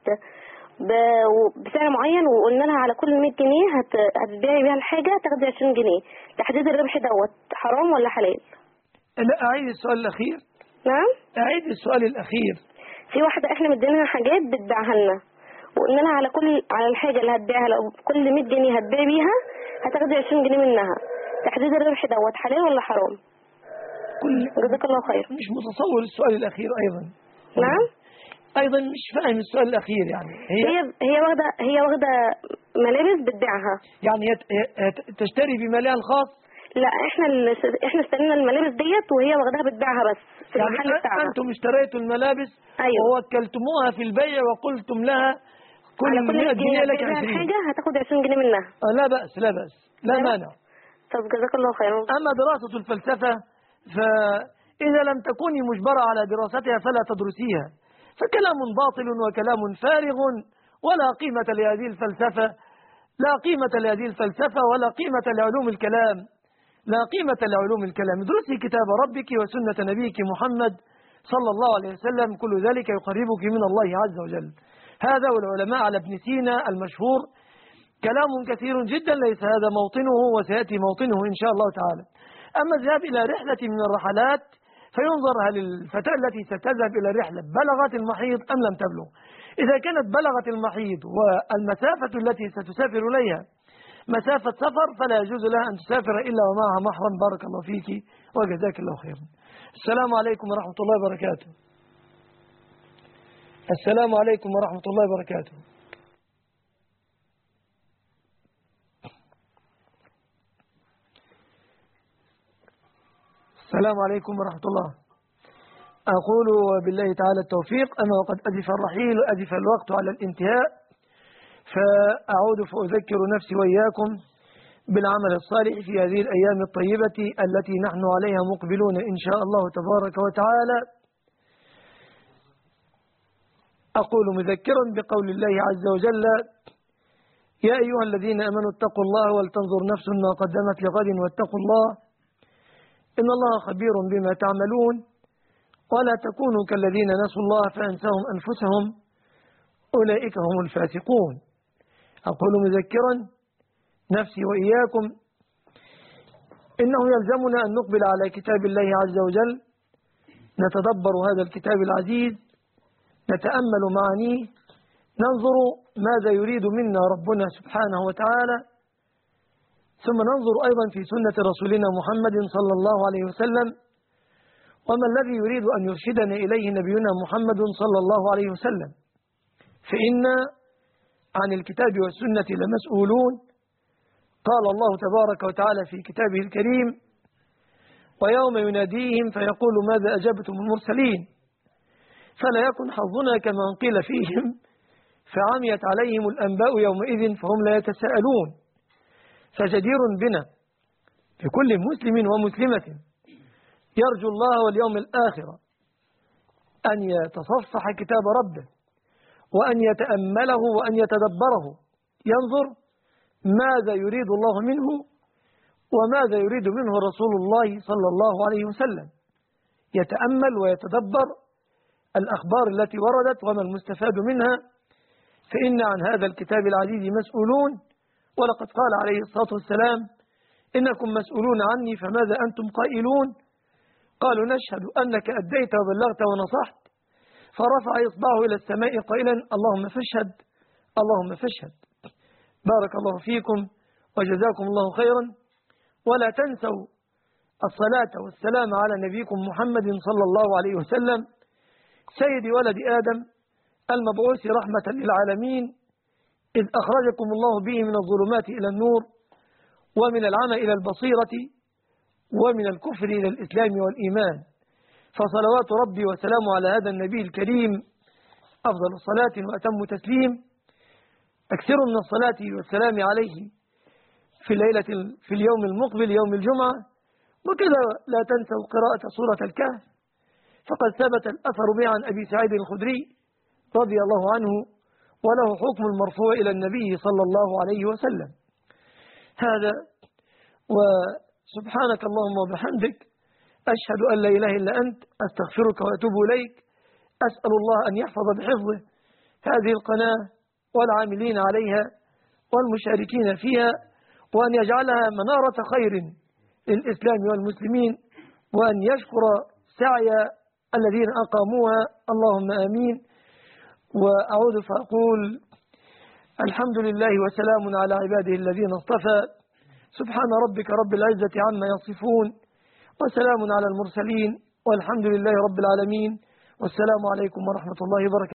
بسعر معين وقلنا لها على كل مية جنيه هت... هتبيعي بيها الحاجة تاخدي عشرين جنيه، تحديد الربح دوت حرام ولا حلال؟ لا أعيد السؤال الأخير. نعم أعيد السؤال الأخير. في واحدة احنا مدينها حاجات بتبيعها لنا وقلنا لها على كل على الحاجة اللي هتبيعها لو كل مية جنيه هتبيعي بيها هتاخدي عشرين جنيه منها، تحديد الربح دوت حلال ولا حرام؟ كل جزاك الله خير. مش متصور السؤال الأخير أيضا. نعم أيضا مش فاهم السؤال الأخير. يعني هي هي هي واخدة هي واخدة ملابس بتبيعها، يعني هي تشتري بمالها الخاص؟ لا احنا اللي احنا اشترينا الملابس ديت وهي واخداها بتبيعها بس في يعني المحل بتاعها. أنتم اشتريتوا الملابس أيوة. ووكلتموها في البيع وقلتم لها كل مئة جنيه لك عشرين. حاجة هتاخد عشرين جنيه منها. آه لا بأس لا بأس لا أيوة. مانع. طب جزاك الله خير. أما دراسة الفلسفة فإذا لم تكوني مجبرة على دراستها فلا تدرسيها، فكلام باطل وكلام فارغ ولا قيمة لهذه الفلسفة، لا قيمة لهذه الفلسفة ولا قيمة لعلوم الكلام، لا قيمة لعلوم الكلام. ادرسي كتاب ربك وسنة نبيك محمد صلى الله عليه وسلم، كل ذلك يقربك من الله عز وجل. هذا والعلماء على ابن سينا المشهور كلام كثير جدا، ليس هذا موطنه وسيأتي موطنه إن شاء الله تعالى. أما الذهاب إلى رحلة من الرحلات فينظر هل الفتاة التي ستذهب إلى الرحلة بلغت المحيض أم لم تبلغ. إذا كانت بلغت المحيض والمسافة التي ستسافر إليها مسافة سفر فلا يجوز لها أن تسافر إلا ومعها محرم. بارك الله فيك وجزاك الله خيرا. السلام عليكم ورحمة الله وبركاته. السلام عليكم ورحمة الله وبركاته. السلام عليكم ورحمة الله. أقول بالله تعالى التوفيق، أنا وقد أزف الرحيل وأزف الوقت على الانتهاء، فأعود فأذكر نفسي وإياكم بالعمل الصالح في هذه الأيام الطيبة التي نحن عليها مقبلون إن شاء الله تبارك وتعالى. أقول مذكرا بقول الله عز وجل: يا أيها الذين آمنوا اتقوا الله ولتنظر نفس ما قدمت لغد واتقوا الله إن الله خبير بما تعملون ولا تكونوا كالذين نسوا الله فأنساهم أنفسهم أولئك هم الفاسقون. أقول مذكرا نفسي وإياكم إنه يلزمنا أن نقبل على كتاب الله عز وجل، نتدبر هذا الكتاب العزيز، نتأمل معانيه، ننظر ماذا يريد منا ربنا سبحانه وتعالى، ثم ننظر أيضا في سنة رسولنا محمد صلى الله عليه وسلم وما الذي يريد أن يرشدنا إليه نبينا محمد صلى الله عليه وسلم. فإن عن الكتاب والسنة لمسؤولون. قال الله تبارك وتعالى في كتابه الكريم: ويوم يناديهم فيقول ماذا أجبتم المرسلين فلا يكن حظنا كما قيل فيهم فعميت عليهم الأنباء يومئذ فهم لا يتساءلون. فجدير بنا بكل مسلم ومسلمة يرجو الله واليوم الآخر أن يتصفح كتاب ربه وأن يتأمله وأن يتدبره، ينظر ماذا يريد الله منه وماذا يريد منه رسول الله صلى الله عليه وسلم، يتأمل ويتدبر الأخبار التي وردت وما المستفاد منها. فإن عن هذا الكتاب العزيز مسؤولون، ولقد قال عليه الصلاة والسلام: إنكم مسؤولون عني فماذا أنتم قائلون؟ قالوا: نشهد أنك أديت وبلغت ونصحت. فرفع إصبعه إلى السماء قائلا: اللهم فاشهد اللهم فاشهد. بارك الله فيكم وجزاكم الله خيرا. ولا تنسوا الصلاة والسلام على نبيكم محمد صلى الله عليه وسلم سيد ولد آدم المبعوث رحمة للعالمين، إذ أخرجكم الله به من الظلمات إلى النور ومن العمى إلى البصيرة ومن الكفر إلى الإسلام والإيمان. فصلوات ربي وسلامه على هذا النبي الكريم أفضل الصلاة وأتم تسليم. أكثروا من الصلاة والسلام عليه في الليلة في اليوم المقبل يوم الجمعة. وكذا لا تنسوا قراءة سورة الكهف، فقد ثبت الأثر به عن أبي سعيد الخدري رضي الله عنه وله حكم المرفوع إلى النبي صلى الله عليه وسلم. هذا، وسبحانك اللهم وبحمدك أشهد أن لا إله إلا أنت أستغفرك وأتوب إليك. أسأل الله أن يحفظ بحفظه هذه القناة والعاملين عليها والمشاركين فيها، وأن يجعلها منارة خير للإسلام والمسلمين، وأن يشكر سعي الذين أقاموها. اللهم آمين. وأعود فأقول: الحمد لله وسلام على عباده الذين اصطفى، سبحان ربك رب العزة عما يصفون وسلام على المرسلين والحمد لله رب العالمين، والسلام عليكم ورحمة الله وبركاته.